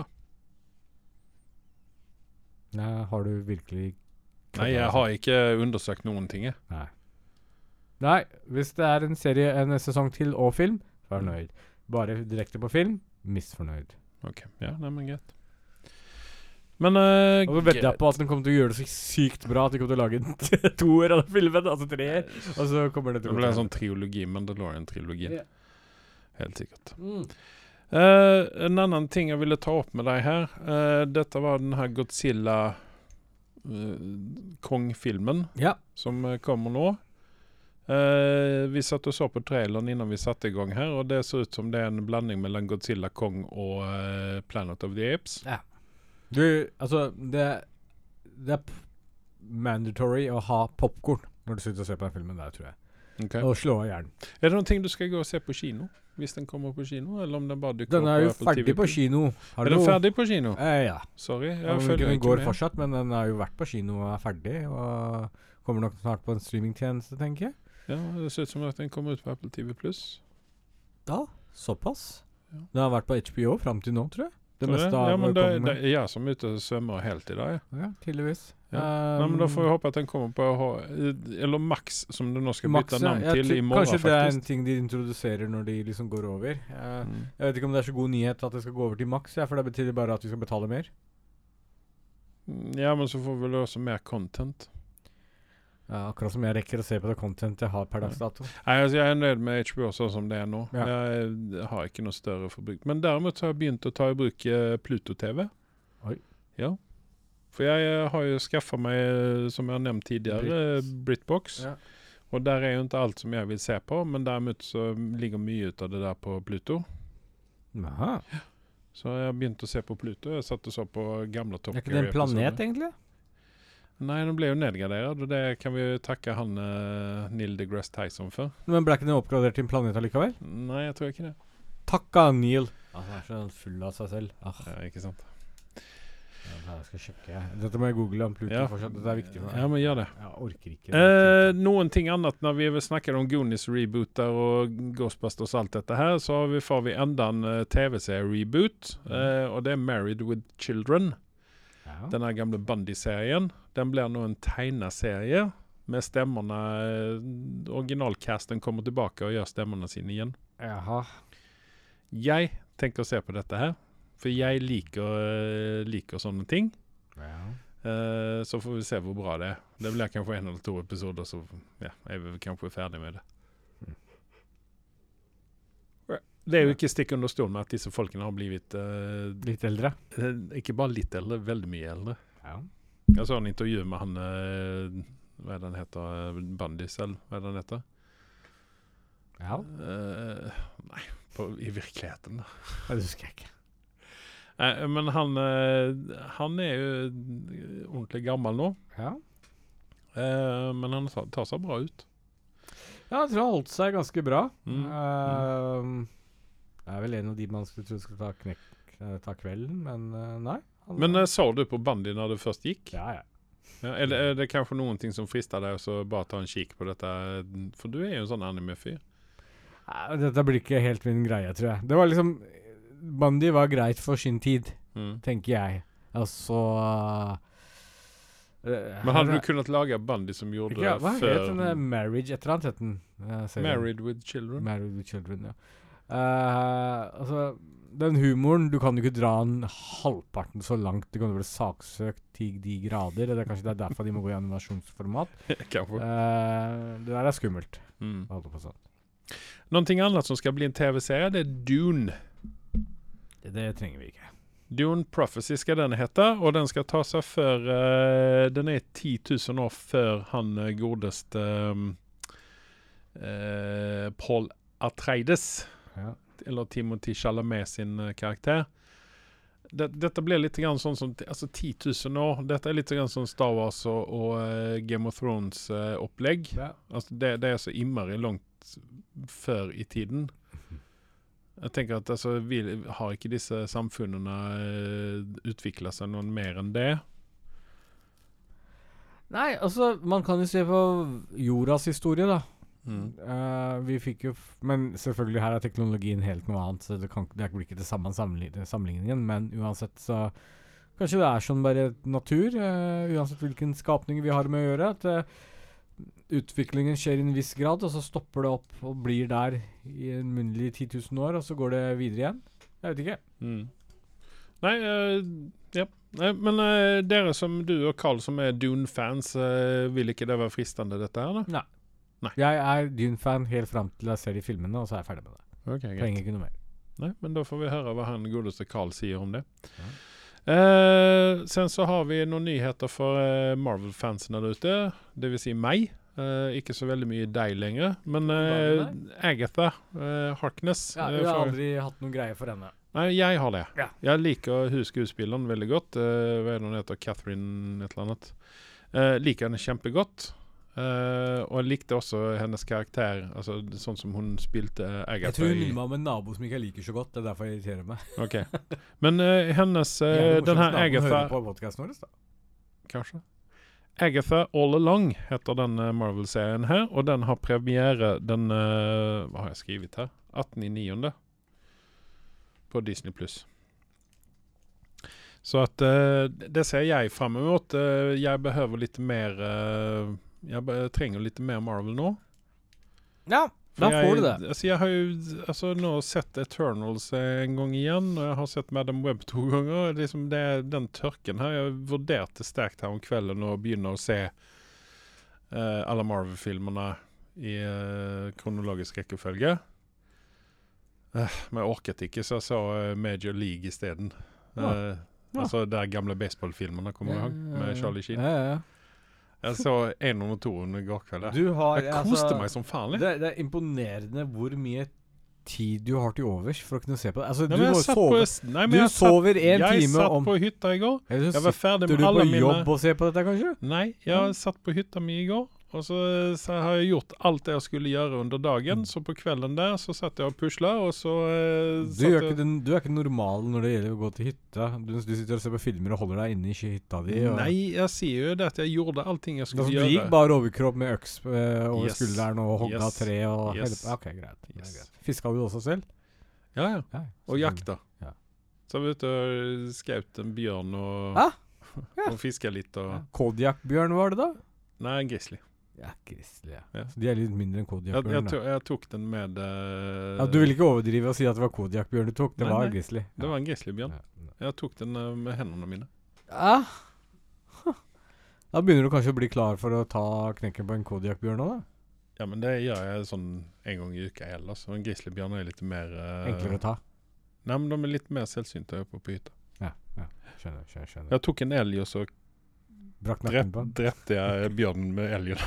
Nei, har du virkelig... Nej, jag har inte undersökt någonting. Nei. Nei, hvis det er en serie, en sesong til og film, fornøyd. Bare direkte på film, misfornøyd. Okej, ja, nej men greit. Men uh, Og så vet jeg på at den kommer til å gjøre det så sykt bra at de kommer til å lage en toer av filmen, altså treer, og så kommer det til det å blir en sånn trilogi, Mandalorian-trilogi. Ja. Helt sikkert. Mm. Uh, en annan ting jag ville ta upp med dig här. Uh, detta var den här Godzilla uh, Kong-filmen Ja. som uh, kommer nå. Uh, vi satt och så på trailern innan vi satte igång här och det ser ut som det är en blandning mellan Godzilla, Kong och uh, Planet of the Apes. Ja. Du, altså, det, det er p- mandatory å ha popcorn når du sitter og ser på den filmen der, tror jeg. Okay. Og slå av hjernen. Är det någonting du ska gå och se på kino? Visst den kommer på kino eller om den bara dyker Den upp er jo på Apple ferdig T V på plus? kino. Har Är du den noe- färdig på kino? Eh, ja. Sorry, Jeg jag vet följer ikke den inte går med. fortsatt, men den har jo vært på kino og er ferdig, og kommer nok snart på en streamingtjeneste, tenker jeg. Ja, det ser ut som att den kommer ut på Apple T V plus. Ja, såpass. Ja. Den har vært på H B O frem til nå, tror jeg. Det Tror meste det? av Ja, men det, kommer- det är jag som är ute och svämmar helt idag. Ja. Ja, tydeligvis. Ja. Nej, men då får vi hoppas att den kommer på H- eller Max som du nå ska Max, byta ja. namn Jeg till tror- imorgon Kanskje det er en faktiskt. ting de introduserer når de liksom går over. Eh, Mm. Jeg vet ikke om det er så god nyhet at det skal gå over til Max, ja, for det betyr bare at vi skal betale mer. Mm, Ja, men så får vi väl också mer content. Ja, akkurat som jeg rekker å se på det content jeg har per dags dato. Nej, alltså jag är nöjd med H B O så som det är nu. Ja. Jag har inte något större förbruk. Men däremot så har jag begynt att ta i bruk eh, Pluto T V. Oj. Ja. För jag eh, har ju skaffat mig, eh, som jag nämnt tidigare, eh, Britbox. Ja. Och där är ju inte allt som jag vill se på. Men däremot så ligger mycket av det där på Pluto. Aha. Så jag har begynt att se på Pluto. Jag satt och så på gamla Top Er ikke det en planet, egentlig? Nej, den blev ju nedgraderad och det kan vi ju tacka han uh, Neil deGrasse Tyson för. Men ble ikke den oppgradert til en planet allikevel? Nej, jag tror inte det. Takka, Neil! Altså, han er så full av seg selv. Ah, Ja, inte sant. ja, det her skal jeg sjekke. Dette må jeg google om Pluto Ja. fortsatt. Dette er viktig for meg. Ja, men gör det. Jeg orker ikke. Eh, någonting annat när vi väl snackade om Goonies rebootar och Ghostbusters och allt detta här så har vi, får vi ända en uh, tv-serie-reboot eh, och det är Married with Children. Ja. Den här gamla Bundy-serien. Den blir nog en tegna-serie med stämmorna. Eh, originalcasten kommer tillbaka och gör stämmorna sin igen. Jaha. Jeg tenker å se på dette her, for jeg liker, uh, liker sånne ting. Ja. Uh, så får vi se hvor bra det er. Det blir kanskje en eller to episoder, så ja, er vi kanskje ferdig med det. Mm. Det er jo ikke stikk under stol med at disse folkene har blivit uh, Litt eldre. uh, ikke bare litt eldre, veldig mye eldre. Ja. Jeg så en intervju med han, uh, hva er det han heter, uh, Bundy selv, hva er det han heter? Ja. Uh, nei, på, i virkeligheten da. Det husker jeg ikke. Nej, men han, eh, han är ju ordentligt gammal nu. Ja. Eh, men han tar, tar sig bra ut. Ja, jeg tror han holdt seg ganske bra. Mm. Ehm, det er vel en av de man skulle tro skulle ta, knekk, eh, ta kvelden, men eh, nei. Han, Men eh, sa du på bandy när du först gick? Ja, ja. Ja, eller är det kanske någonting som fristar dig och så bara ta en kik på detta? För du är ju en sån anime-fyr. Nei, Dette blir ikke helt min greie, tror jeg. Det var liksom Bundy var greit for sin tid, Mm. tenker jeg. Altså uh, Men hade du kunnat laga bandy som gjorde ja, Hva för... het den? eh, Marriage, et eller annet het den. eh, serien. Married with Children? Married with Children, ja. Eh, altså, den humoren, du kan jo ikke dra den halvparten så langt. Det kan jo bli saksøkt til de grader. Det er kanskje det er derfor de må gå i animasjonsformat. kanske. Eh, det der er skummelt. Mm. Holdt på sånn. Någonting annat som ska bli en tv-serie, det är Dune. Det, det trenger vi ikke. Dune Prophecy ska den heta och den ska ta sig för uh, den är tio tusen år för han uh, godest um, uh, Paul Atreides Ja. Eller Timothy Chalamet sin uh, karakter. Det, dette blir litt grann sånn som altså ti tusen år. Dette er litt grann sånn Star Wars og, og uh, Game of Thrones uh, opplegg. Ja. Altså det, det er så innmari langt før i tiden. Jeg tenker at altså, vi har ikke disse samfunnene uh, utviklet seg noen mer enn det. Nei, altså, man kan jo se på jordas historie, da. Mm. Uh, vi fikk jo f Men selvfølgelig her er teknologien helt noe annet, så det, kan, det blir ikke det samme sammenlign sammenligningen, men uansett så kanskje det er sånn bare natur, uh, uansett hvilken skapning vi har med å gjøre, at uh, utviklingen skjer i en viss grad, og så stopper det opp og blir der i en munnlig ti tusen år, og så går det videre igjen. Jeg vet ikke. Mm. Nei, uh, ja. Nei, men uh, dere som du og Carl som er Dune-fans, uh, vil ikke det være fristende dette her da? Nei. Nei. Jeg er Dune-fan helt frem til jeg ser de filmene, og så er jeg ferdig med det. Okay, Trenger ikke noe mer. Nei, men da får vi høre hva han godeste Carl sier om det. Ja. Eh, sen så har vi noen nyheter for eh, Marvel-fansene der ute, det vil si meg. Eh, ikke så veldig mye deg lenger, men eh, Agatha eh, Harkness. Ja, eh, jeg har for- aldri hatt noen greie for henne. Nei, jeg har det. Ja. Jeg liker hun skuespilleren veldig godt. Uh, hva er det hun heter? Catherine et eller annet. Uh, liker henne kjempegodt. Uh, og jeg likte også hennes karakter, altså sånn som hun spilte Agatha Jeg tror hun i. minner meg om en nabo som ikke jeg liker så godt. Det er derfor jeg irriterer meg. Ok. Men uh, hennes, uh, Gjerne den her morsomt naboen Agatha hører på podcasten vår, da. Kanskje. Agatha All Along heter den uh, Marvel-serien her, og den har premiere den, uh, hva har jeg skrivet her? attende niende på Disney Plus. Så at uh, det ser jeg frem mot. Uh, jeg behøver litt mer uh, jeg be trenger litt mer Marvel nå. Ja, da jeg, får du det. Altså, jeg har jo altså, nå sett Eternals en gang igjen, og jeg har sett Madam Web to ganger. Liksom det, den tørken her, jeg vurderte sterkt her om kvelden å begynne å se uh, alle Marvel-filmerne i uh, kronologisk rekkefølge. Uh, men jeg orket ikke, så jeg så uh, Major League i stedet. Uh, Ja. Ja. Altså der gamle baseballfilmerne, kommer du ihåg? Med Charlie Sheen. Ja, ja, ja. Jeg så en og to under går kveld. Du har, Jeg koste altså, meg som faen. jeg. det, det er imponerende hvor mye tid du har til overs for å kunne se på det. Altså, Nei, du men jeg må satt sove. på, nei, men Du jeg satt, sover en jeg time satt om på hytta i går. Eller så Jeg var ferdig sitter med du alle på mine... jobb og ser på dette, kanskje? Nei, jeg satt på hytta mi i går, og så, så har jeg gjort alt det jeg skulle gjøre under dagen. Så på kvelden der så satt jeg og puslet, og så eh, Du, satt gjør jeg... ikke den, du er ikke normal når det gjelder å gå til hytta. Du, du sitter og ser på filmer og holder deg inne i hytta di. Og, Nei, jeg sier jo det at jeg gjorde allting jeg skulle altså, du gjøre. gikk bare overkropp med øks eh, over Yes. skulderen og hogga Yes. tre og Yes. hele- Ok, greit. Det er Yes. greit. Fiska du også selv? Ja, ja. Ja, Og selvfølgelig. jakta. Ja. Så jeg var ute og skaut en bjørn og, Ah, ja. og fiska litt. Og... Ja. Kodiak-bjørn var det da? Nei, en grizzly. Ja, grizzly, ja. Ja. Så de er litt mindre enn Jeg, jeg, Kodiak-bjørn, da. to, jeg tok den med eh, Ja, du vil ikke overdrive og si at det var Kodiak-bjørn du tok. Det Nei, var nei. grizzly. Det var en grizzlybjørn. Ja. Jeg tok den eh, med hendene mine. Ja. Da begynner du kanskje å bli klar for å ta knekken på en Kodiak-bjørn nå, da? Ja, men det gjør jeg sånn en gang i uka ellers. Og en grizzlybjørn er litt mer eh, Enklere å ta. Nei, men de er litt mer selvsynte oppe på hytta. Ja, ja. Skjønner, skjønner. skjønner. Jeg tok en elg, og så Brakk nakken drep, på. drepte jeg bjørnen med elgen.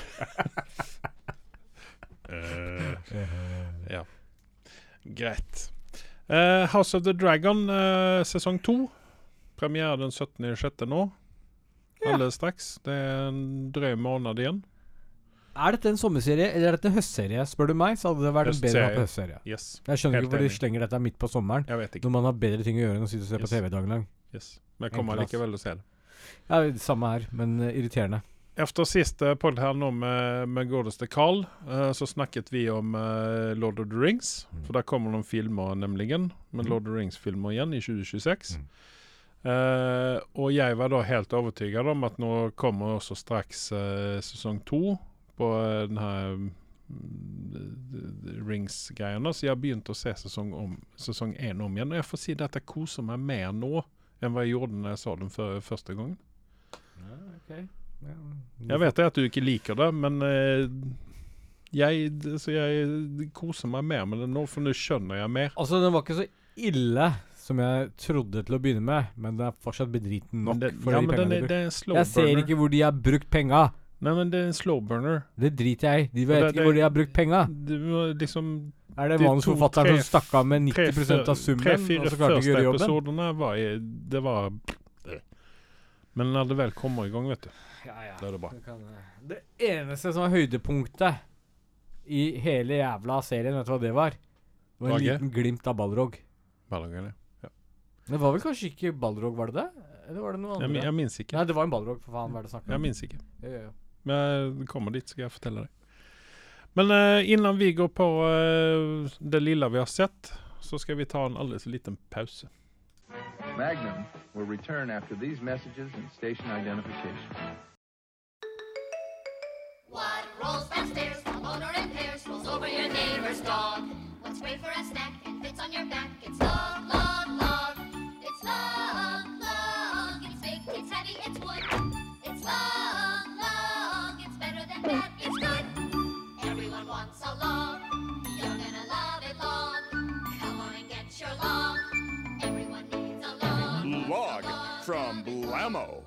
Eh, ja. Greit. Eh, House of the Dragon, eh, sesong to. Premiere den syttende sjette nå. Ja. Alldeles straks. Det er en drøy måned igjen. Er dette en sommerserie, eller er dette en høstserie? Spør du meg, så hadde det vært en bedre å ha på høstserie. Yes. Jeg skjønner Helt ikke hvor de enig. slenger dette midt på sommeren, Jeg vet ikke. når man har bedre ting å gjøre enn å sitte og se på Yes. T V dagen lang. Yes. Men jeg kommer Enklest. likevel å se det. Ja, samme her, men eh, irriterende. Efter siste podd her nå med, med godeste Carl, eh, så snakket vi om eh, Lord of the Rings. Mm. For der kommer noen filmer nemlig, med Mm. Lord of the Rings-filmer igjen i tjue tjueseks. Mm. Eh, og jeg var da helt overtygget om at nå kommer også straks eh, sesong to på eh, den her mm, Rings-greiene. Så jeg har begynt å se sesong, om, sesong én om igjen. Og jeg får si det at jeg koser meg mer nå enn hva jeg gjorde når jeg så den for, første gangen. Ja, ok. Ja, Jeg vet at du ikke liker det, men eh, jeg, så jeg koser meg mer med det nå, for nå skjønner jeg mer. Altså, den var ikke så ille som jeg trodde til å begynne med, men den er fortsatt bedriten nok Men det, for ja, de men den pengene er, de det er en bruker. slow Jeg ser burner. ikke hvor de har brukt penga. Nei, men det er en slow burner. Det driter jeg i. De vet det- ikke det- hvor de har brukt penga. Du må liksom Er det de manusforfatteren to, som stakk av med nitti prosent av summen, tre-fire og så klarte ikke å første gjøre jobben? episoderne var, i, det var men når det vel kommer i gang, vet du, Ja, ja. da er det bra. Det, kan, det eneste som var høydepunktet i hele jævla serien, vet du hva det var? Det var en Drage? liten glimt av Balrog. Balrog, ja. Det var vel kanskje ikke Balrog, var det det? Eller var det noe Jeg, andre? jeg minns ikke. Nei, det var en Balrog, for faen, hva er det snakket om? Jeg minns ikke. Ja, ja, ja. Men jeg kommer dit, så skal jeg fortelle deg. Men eh, innan vi går på eh, det lilla vi har sett, så skal vi ta en alldeles liten pause. Magnum will return after these messages and station identification. What rolls downstairs, the motor in pairs, rolls over your neighbor's dog. What's great for a snack and fits on your back? It's long, long, long. It's long, long. It's big, it's heavy, it's wood. It's long, long. It's better than that, it's good. Everyone wants a long. You're gonna love it long. Come on and get your long. Everyone needs a long. Log from Blammo.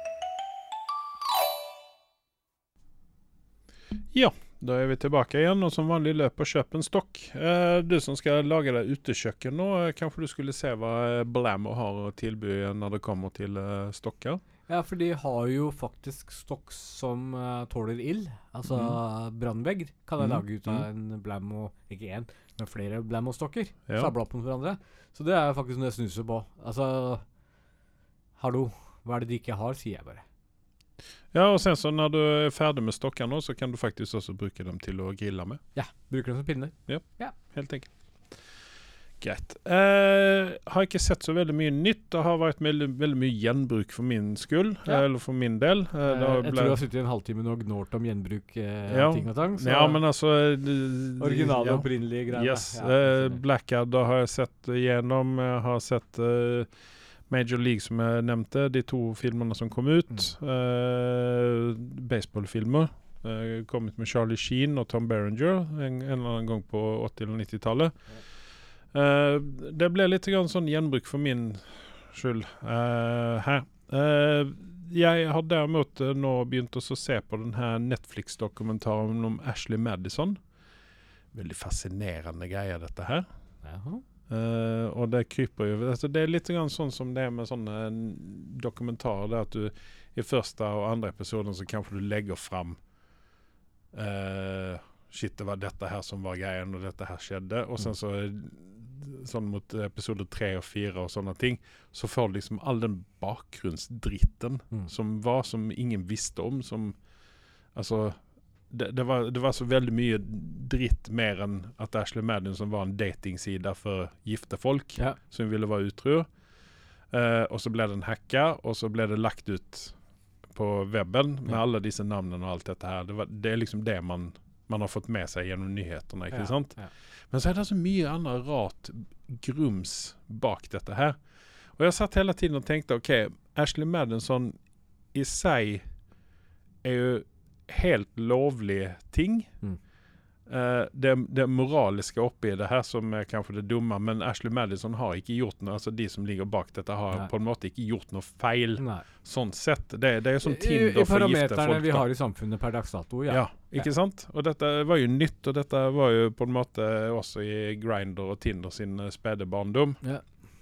Ja, da er vi tilbake igjen, og som vanlig løp og kjøp en stokk. Eh, du som skal lage deg utekjøkken nå, eh, kanskje du skulle se hva Blammo har å tilby når det kommer til eh, stokker? Ja, for de har jo faktisk stokk som uh, tåler ild. Altså Mhm. brannvegg kan jeg Mhm, lage ut av en Blammo, ikke en, men flere Blammo-stokker. Ja. Sabla opp mot hverandre. Så det er faktisk noe jeg snuser på. Altså, hallo, hva er det de ikke har, sier jeg bare. Ja, og sen så når du er ferdig med stokker nå, så kan du faktisk også bruke dem til å grille med. Ja, bruker dem som pinner. Helt enkelt. Greit. Eh, har ikke sett så veldig mye nytt. Det har vært veldig, veldig mye gjenbruk for min skyld, Ja. eller for min del. Eh, Eh, det har jeg ble- tror du har sittet i en halvtime nå og gnålt om gjenbruk eh, Ja. av ting og tang. Så Ja, men altså d- originale, ja. opprinnelige greier. Yes. Ja, eh, skjønner. Blackad da har jeg sett igjennom. Jeg har sett eh, Major League, som jeg nevnte. De to filmene som kom ut. Mm. Eh, baseballfilmer. Eh, kom ut med Charlie Sheen og Tom Berenger en, en eller annen gang på åtti- eller nittitallet. Eh, det ble litt grann sånn gjenbruk for min skyld eh, her. Eh, jeg har derimot eh, nå begynt å så se på den her Netflix-dokumentaren om Ashley Madison. Veldig fascinerende greier, dette her. Jaha. Eh, og det kryper jo altså, det er litt grann sånn som det er med sånne dokumentarer, det at du i første og andre episoden så kanskje du legger fram eh, shit, det var dette her som var greien, og dette her skjedde, og sen så sånn mot episode tre og fire og sånne ting, så får du liksom all den bakgrunnsdritten Mm. som var, som ingen visste om, som altså det, det, var, det var så veldig mye dritt mer enn at Ashley Madison var en datingside for gifte folk Ja. som ville være utro. Eh, og så ble den hacka, og så ble det lagt ut på webben med Ja. alle disse navnene og alt dette her. Det, var, det er liksom det man, man har fått med seg gjennom nyhetene, ikke Ja, sant? ja. Men så er det så mye annet rart grums bak dette her. Og jeg satt hele tiden og tenkte, ok, Ashley Madison i seg er jo helt lovlige ting. Mm. Eh, det, det moraliske oppi det her som er kanskje det dumme, men Ashley Madison har ikke gjort noe, altså de som ligger bak dette har Nei. på en måte ikke gjort noe feil, Nei. sånn sett. Det, det er jo sånn I, Tinder I for gifte parameterne folk. vi da. har i samfunnet per dags dato, ja. Ja, ikke sant? Og dette var jo nytt, og dette var jo på en måte også i Grindr og Tinder sin eh, spede barndom. Ja.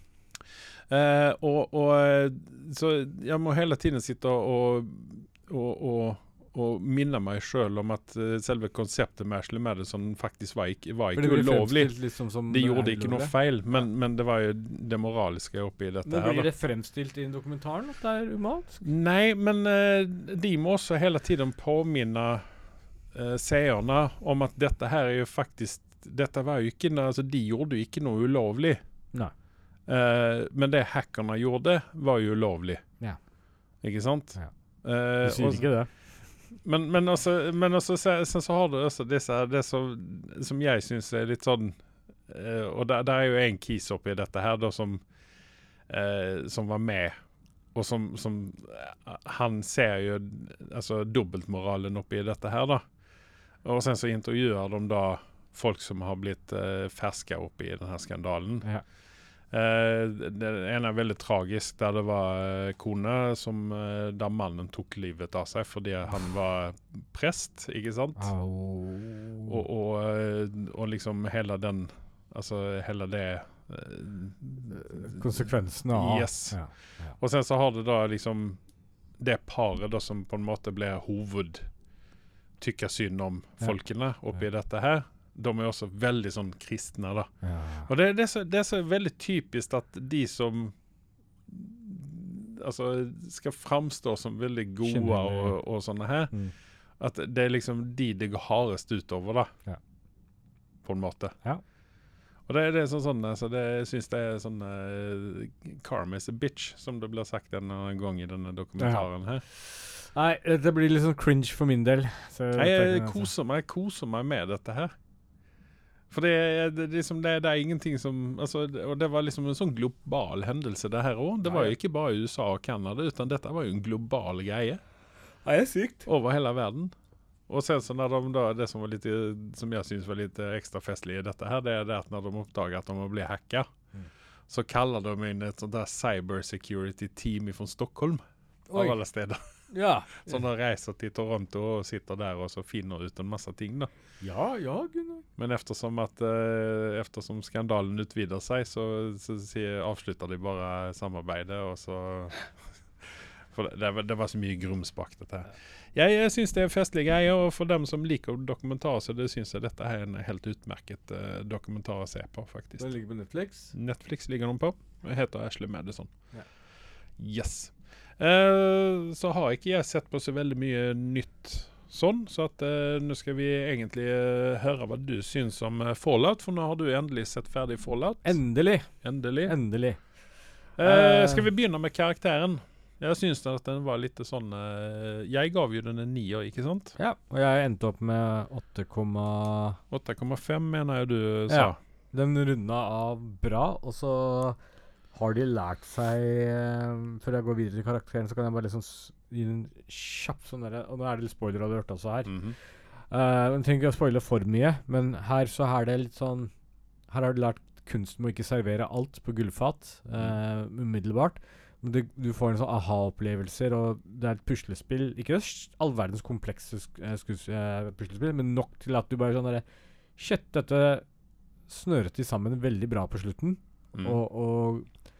Eh, og, og eh, så jeg må hele tiden sitte og, og, og, og minne meg selv om at eh, selve konseptet med Ashley Madison faktisk var ikke, var For ikke det blir ulovlig. fremstilt liksom som De det gjorde er ikke noe ulovlig. feil, men, men det var jo det moraliske oppi dette Men her. blir da. det fremstilt i dokumentaren at det er umalt? Nei, men eh, de må også hele tiden påminne eh, seerne om at dette her er jo faktisk dette var jo ikke noe, altså de gjorde jo ikke noe ulovlig. Nei. Eh, men det hackerne gjorde var jo ulovlig. Ja. Ikke sant? Ja. Eh, Du sier og- ikke det. Men, men også, men også så, så, så har du også disse, det som, som jeg synes er litt sånn, eh, og der, der er jo en kis oppi dette her da, som, eh, som var med, og som, som eh, han ser jo altså dobbeltmoralen oppi dette her da. Og sen så intervjuer de da folk som har blitt eh, ferska oppi denne skandalen. Ja. Eh, det ene er veldig tragisk, der det var eh, kone som, eh, der mannen tok livet av seg fordi han var prest, ikke sant? Au. Og, og, eh, og liksom hele den, altså hele det eh, Konsekvensene av. Yes. Ja, ja. Og sen så har det da liksom det paret da som på en måte blir hoved tykker synd om Ja. folkene oppi dette her. De er også veldig sånn kristne da. Ja. Og det, det, er så, det er så veldig typisk at de som altså skal framstå som veldig gode Kjenner- og, og sånne her, Mm. at det er liksom de det går hardest utover da. Ja. På en måte. Ja. Og det, det er sånn, sånn altså det, jeg synes det er sånn uh, karma is a bitch, som det blir sagt en annen gang i denne dokumentaren her. Nei, det blir litt sånn cringe for min del. Så Nei, jeg tenker jeg- koser meg, koser meg med dette her. For det, er- det, det, liksom, det, det er ingenting som altså, det- Og det var liksom en sånn global hendelse det her også. Det var jo ikke bare U S A og Canada, utan dette var jo en global greie. Nei, det er sykt. Over hele verden. Og sen så når de da, det som var litt, som jeg synes var litt ekstra festlig i dette her, det er det at når de oppdager at de må bli hacka, Mm. så kaller de inn et sånt der cybersecurity team fra Stockholm. Oi. Av alle steder. Ja. Så de reiser til Toronto og sitter der og så finner ut en masse ting da. Ja, ja, Gunnar. Men eftersom att eh, eftersom skandalen utvidar sig så, så, så avslutar de bara samarbetet och så för det, det, det var så mycket grumsbak det här. Ja, jag syns det är festlig grejer och för dem som liker dokumentar så det syns jag detta här är en helt utmärkt eh, dokumentar att se på faktiskt. Den ligger på Netflix. Netflix ligger de på. Det heter Ashley Madison. Ja. Yes. Eh, så har ikke jeg sett på så veldig mye nytt sånn, så at eh, nå skal vi egentlig eh, høre hva du syns om eh, Fallout, for nå har du endelig sett ferdig Fallout. Endelig. Endelig. Endelig. Eh, Eh. skal vi begynne med karakteren? Jeg syns at den var litt sånn eh, Jeg gav jo den en nier, ikke sant? Ja, og jeg endte opp med åtte, åtte komma fem mener jeg du sa. Ja. Den runda av bra, og så har de lært seg eh, før jeg går videre til karakteren, så kan jeg bare liksom s- gi en kjapp sånn derre. Og nå er det litt spoiler av det hørte også her. Mhm. Uh, jeg trenger ikke å spoile for mye, men her så er det litt sånn Her har du lært kunsten med å ikke servere alt på gullfat eh, umiddelbart. Men det, du får en sånn aha-opplevelser, og det er et puslespill. Ikke s- all verdens komplekse sk eh, skus eh, puslespill, men nok til at du bare sånn derre Shit, dette snøret de sammen veldig bra på slutten. Mm. Og, og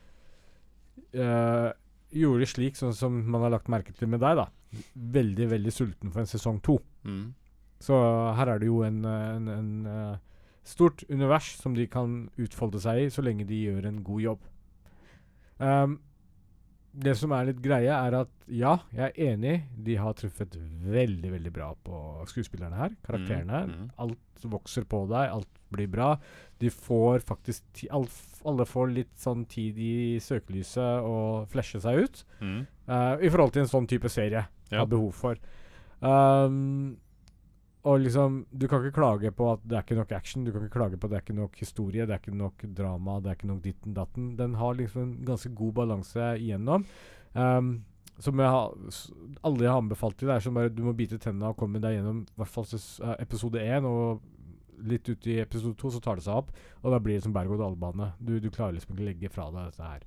eh, gjorde det slik, sånn som man har lagt merke til med deg, da. Veldig, veldig sulten for en sesong to. Mm. Så her er det jo en, eh, en, en eh, stort univers som de kan utfolde seg i, så lenge de gjør en god jobb. Um, det som er litt greie, er at ja, jeg er enig. De har truffet veldig, veldig bra på skuespillerne her. Karakterene. Mm, mm. Alt vokser på deg. Alt blir bra. De får faktisk ti al Alle får litt sånn tid i søkelyset og flashe seg ut. Mm. Uh, I forhold til en sånn type serie Ja. har behov for. Um, og liksom, du kan ikke klage på at det er ikke nok action, du kan ikke klage på at det er ikke nok historie, det er ikke nok drama, det er ikke nok ditten datten. Den har liksom en ganske god balanse igjennom. Um, som jeg har, s- aldri har anbefalt til, det er som bare du må bite tennene og komme deg gjennom i hvert fall ses- eh, episode én, og litt ut i episode to så tar det seg opp, og da blir det som berg-og-dal-bane. Du, du klarer liksom ikke å legge fra deg dette her.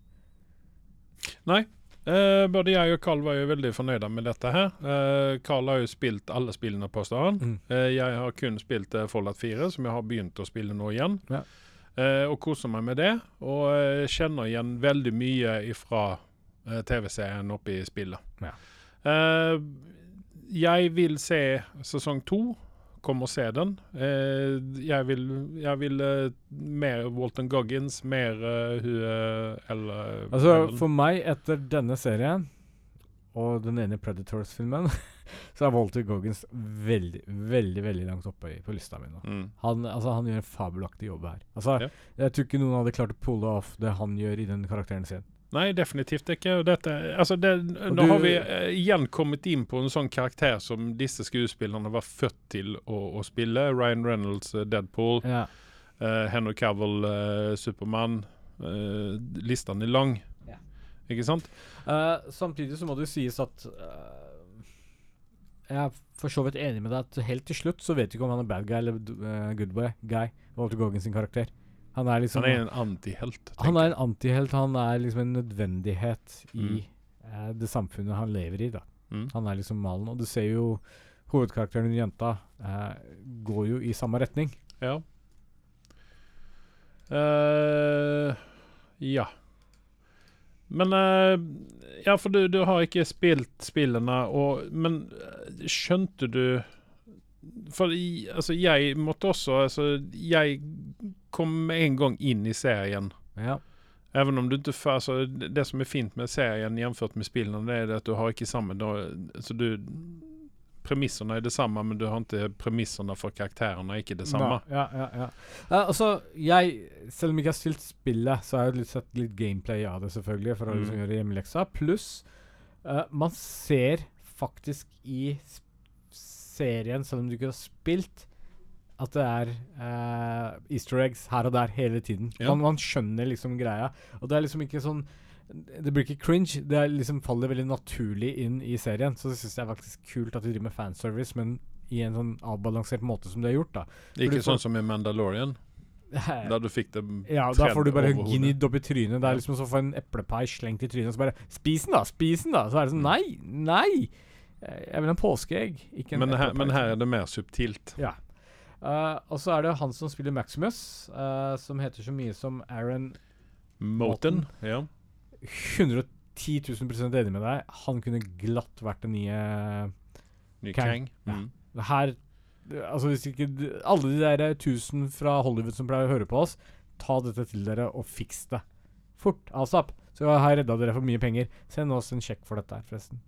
Nei. Eh, både jeg og Carl var jo veldig fornøyde med dette her. Eh, Carl har jo spilt alle spillene på stedet. Mm. Eh, jeg har kun spilt eh, Fallout fire, som jeg har begynt å spille nå igjen. Ja. Eh, og koser meg med det. Og eh, kjenner igjen veldig mye fra eh, T V-serien oppe i spillet. Ja. Eh, jeg vil se sesong to. Kom og se den. Eh, jeg vil, jeg vil eh, mer Walton Goggins, mer uh, hun eh, eller Altså, Ellen. for meg, etter denne serien og den ene Predators-filmen, så er Walter Goggins veldig, veldig veldig langt oppe i, på lista mi nå. Mm. Han, altså, han gjør en fabelaktig jobb her. Altså, Ja. Jeg tror ikke noen hadde klart å pulle off det han gjør i den karakteren sin. Nei, definitivt ikke. Og Dette, altså det, nå du- har vi eh, igjen kommet inn på en sånn karakter som disse skuespillerne var født til å, å spille. Ryan Reynolds, eh, Deadpool, Ja. eh, Henry Cavill, eh, Superman. Eh, listen er lang. Ja. Ikke sant? Eh, samtidig så må det jo sies at eh, jeg er for så vidt enig med deg at helt til slutt så vet du ikke om han er bad guy eller uh, good boy guy, Walter Goggins sin karakter. Han er liksom Han er en antihelt. Han tenker er en antihelt, han er liksom en nødvendighet i Mm. eh, det samfunnet han lever i, da. jeg. Mm. Han er liksom malen, og du ser jo hovedkarakteren, den jenta, eh, går jo i samme retning. Ja. Eh, ja. Men eh, Ja, for du, du har ikke spilt spillene, og Men eh, skjønte du For i, altså, jeg måtte også altså, Jeg kom med en gang inn i serien. Ja. Även om du inte får, alltså, det det som är fint med serien jämfört med spelen, det är det att du har inte samma, då, alltså du, premisserna är detsamma, men du har inte premisserna för karaktärerna är inte detsamma. Nei, ja, ja, ja. Eh, altså, jeg, selv om jeg ikke har stilt spillet, så har jeg litt sett litt gameplay av det, selvfølgelig, for å Mm. liksom gjøre hjemmeleksa. Pluss, eh, man ser faktisk i s- serien, selv om du ikke har spilt, at det er eh, easter eggs her og der hele tiden. Ja. Man, man skjønner liksom greia. Og det er liksom ikke sånn Det blir ikke cringe. Det er liksom faller veldig naturlig inn i serien. Så det syns jeg er faktisk kult at de driver med fanservice, men i en sånn avbalansert måte som de har gjort, da. Det är För du inte får- sånt som i Mandalorian, där du fick det Ja, da tredd får du bare over hodet. gnidd opp i trynet. Det Ja. er liksom som å få en eplepai slengt i trynet, og så bare 'Spis den, da! Spis den, da!' Så er det sånn Mm. Nei! Nei! Eh, Jeg vil ha en påskeegg, ikke en Men här, eplepai. men här är det mer subtilt. Ja. Eh, og så er det han som spiller Maximus, eh, som heter så mye som Aaron. Moten, ja. hundre og ti tusen prosent enig med deg. Han kunne glatt vært den nye Ny Kang. Kang. Ja. Mm. Det her Altså hvis ikke d- alle de der tusen fra Hollywood som pleier å høre på oss, ta dette til dere og fiks det. Fort. Asap. Så har jeg redda dere for mye penger. Send oss en sjekk for dette her, forresten.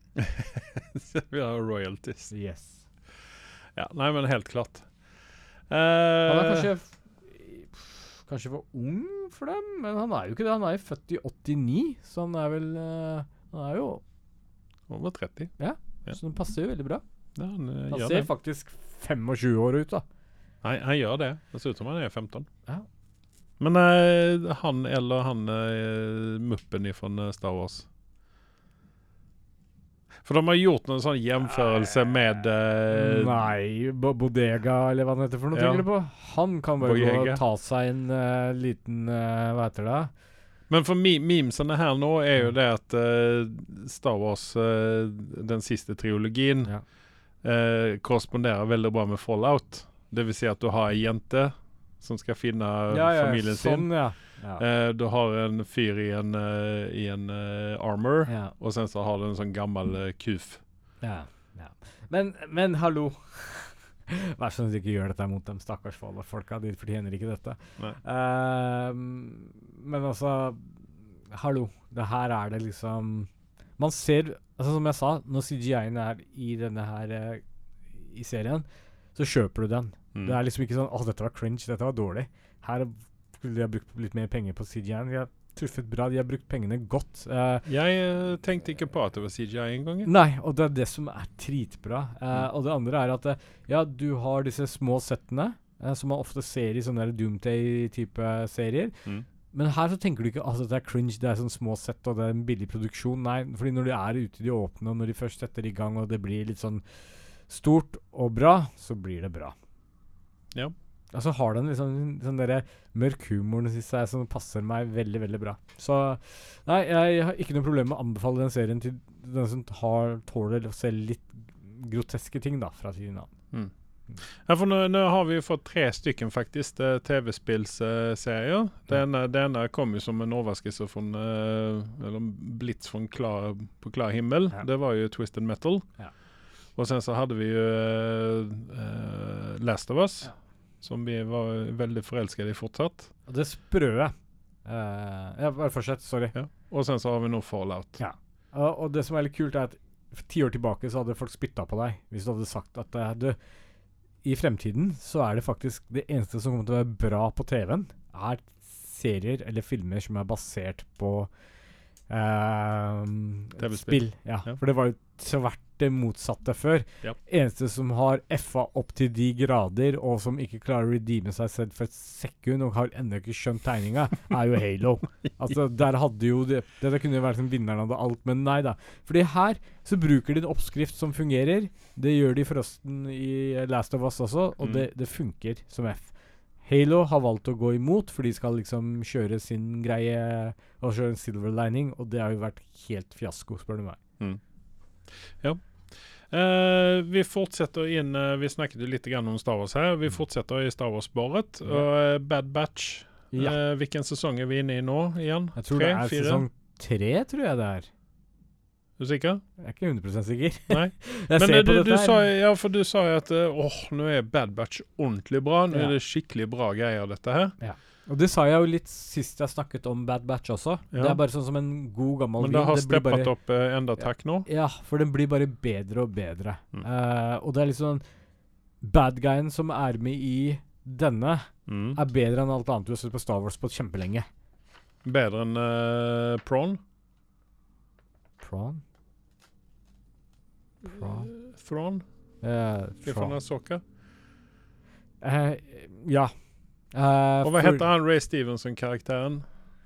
Vi har royalties. Yes. Ja, nej men helt klart. Han er Eh, kanskje f- Kanskje for ung for dem, men han er jo ikke det. Han er jo født i åttini, så han er vel eh, Han er jo hon var trettio. Ja. Så den passer jo veldig bra. Ja, han eh, Han gör ser det. faktisk tjuefem år ut, da. Han, han gör det. Det ser ut som han är femton. Ja. Men eh, han eller han eh, muppen ifrån eh, Star Wars. För de har gjort en sån jämförelse med... Eh, Nei, Bo- Bodega, eller hva han heter for noe, Ja. tenker du på? Han kan bare gå Boyega. og ta seg en eh, liten eh, Hva heter det? Men för me memesarna här nu är ju det att eh, Star Wars, eh, den sista trilogin, Ja. eh, korresponderar väldigt bra med Fallout. Det vill säga att du har en jente som ska finna familjen sin. sånn, ja. Ja. Eh, du har en fyr i en, eh, i en eh, armor, ja. och sen så har du en sån gammal eh, kuf. Ja, ja. Men, men hallo. Vær så snill, ikke gjør dette mot dem stakkars folka. De fortjener ikke dette. Nei. Ehm, men altså Hallo. Det her er det liksom Man ser altså Som jeg sa, når C G I-en er i denne her eh, i serien, så kjøper du den. Mm. Det er liksom ikke sånn 'Å, dette var cringe. Dette var dårlig'. Her skulle de ha brukt litt mer penger på C G I-en. De har truffet bra. De har brukt pengene godt. Eh, Jag eh, tänkte inte på att det var C G I en gång. Nei, og det er det som er dritbra. Eh, Mm. Og det andre er at eh, ja, du har disse små settene, eh, som man ofte ser i sånne der Doomday-type serier. Mm. Men her så tenker du ikke at det er cringe, det er sånn små sett og det er en billig produksjon. Nei, fordi når de er ute i de åpne, og når de først setter i gang, og det blir litt sånn stort og bra, så blir det bra. Ja. Og så har den liksom sånn derre mørk humoren i seg som passer meg veldig, veldig bra. Så nei, jeg har ikke noe problem med å anbefale den serien til den som har tåler å se litt groteske ting, da, fra sin annen. Mm. Ja, för nu, nu har vi ju fått tre stycken faktiskt eh, tv-spelsserier. Det ena, det ena kom ju som en överraskelse från eh, eller en blitz från klar, på klar himmel. Ja. Det var ju Twisted Metal. Ja. Och sen så hade vi ju eh, eh, Last of Us, Ja. som vi var väldigt förälskade i fortsatt. Og det sprøe uh, Ja, bare fortsett. Sorry. Ja. Och sen så har vi nog Fallout. Ja. Og, og det som er litt kult, er at for ti år tilbake så hadde folk spytta på deg hvis du hadde sagt at eh, du, i fremtiden så er det faktisk det eneste som kommer til å være bra på T V-en, er serier eller filmer som er basert på eh, T V-spill. spill. Ja. Ja. For det var jo tvert det motsatte før. Ja. Eneste som har F-a opp til de grader, og som ikke klarer å redeeme seg selv for et sekund, og har ennå ikke skjønt tegninga, er jo Halo. Altså, der hadde jo det Dette kunne jo vært som vinneren av det alt, men nei da. Fordi her så bruker de en oppskrift som fungerer. Det gjør de forresten i Last of Us også, og Mm. det, det funker som F. Halo har valgt å gå imot, for de skal liksom kjøre sin greie og kjøre en silver lining, og det har jo vært helt fiasko, spør du meg. Mm. Ja. Uh, vi fortsetter inn, uh, vi snakket jo litt grann om Star Wars her, vi fortsetter i Star Wars-båret, Ja. og uh, Bad Batch, Ja. uh, hvilken sesong er vi inne i nå igjen? Jeg tror Tre, det er fire? sesong tre, tror jeg det er. Er du sikker? Jeg er ikke hundre prosent sikker. Nei. jeg Men ser uh, på du, dette du her. sa, ja, for du sa jo at uh, åh, nå er Bad Batch ordentlig bra, nå Ja. er det skikkelig bra greier dette her. Og det sa jeg jo litt sist jeg snakket om Bad Batch også. Ja. Det er bare sånn som en god gammel Men vin. det har blir steppet bare, opp uh, enda takk nå. Ja, for den blir bare bedre og bedre. Mm. Eh, og det er liksom bad guyen som er med i denne, Mm. er bedre enn alt annet du har sett på Star Wars på kjempelenge. Bedre enn uh, Prawn? Prawn? Prawn? Thrawn? Eh, Ifrån Prawn. Ahsoka? Eh, ja. Eh, Og hva for- heter han Ray Stevenson-karakteren?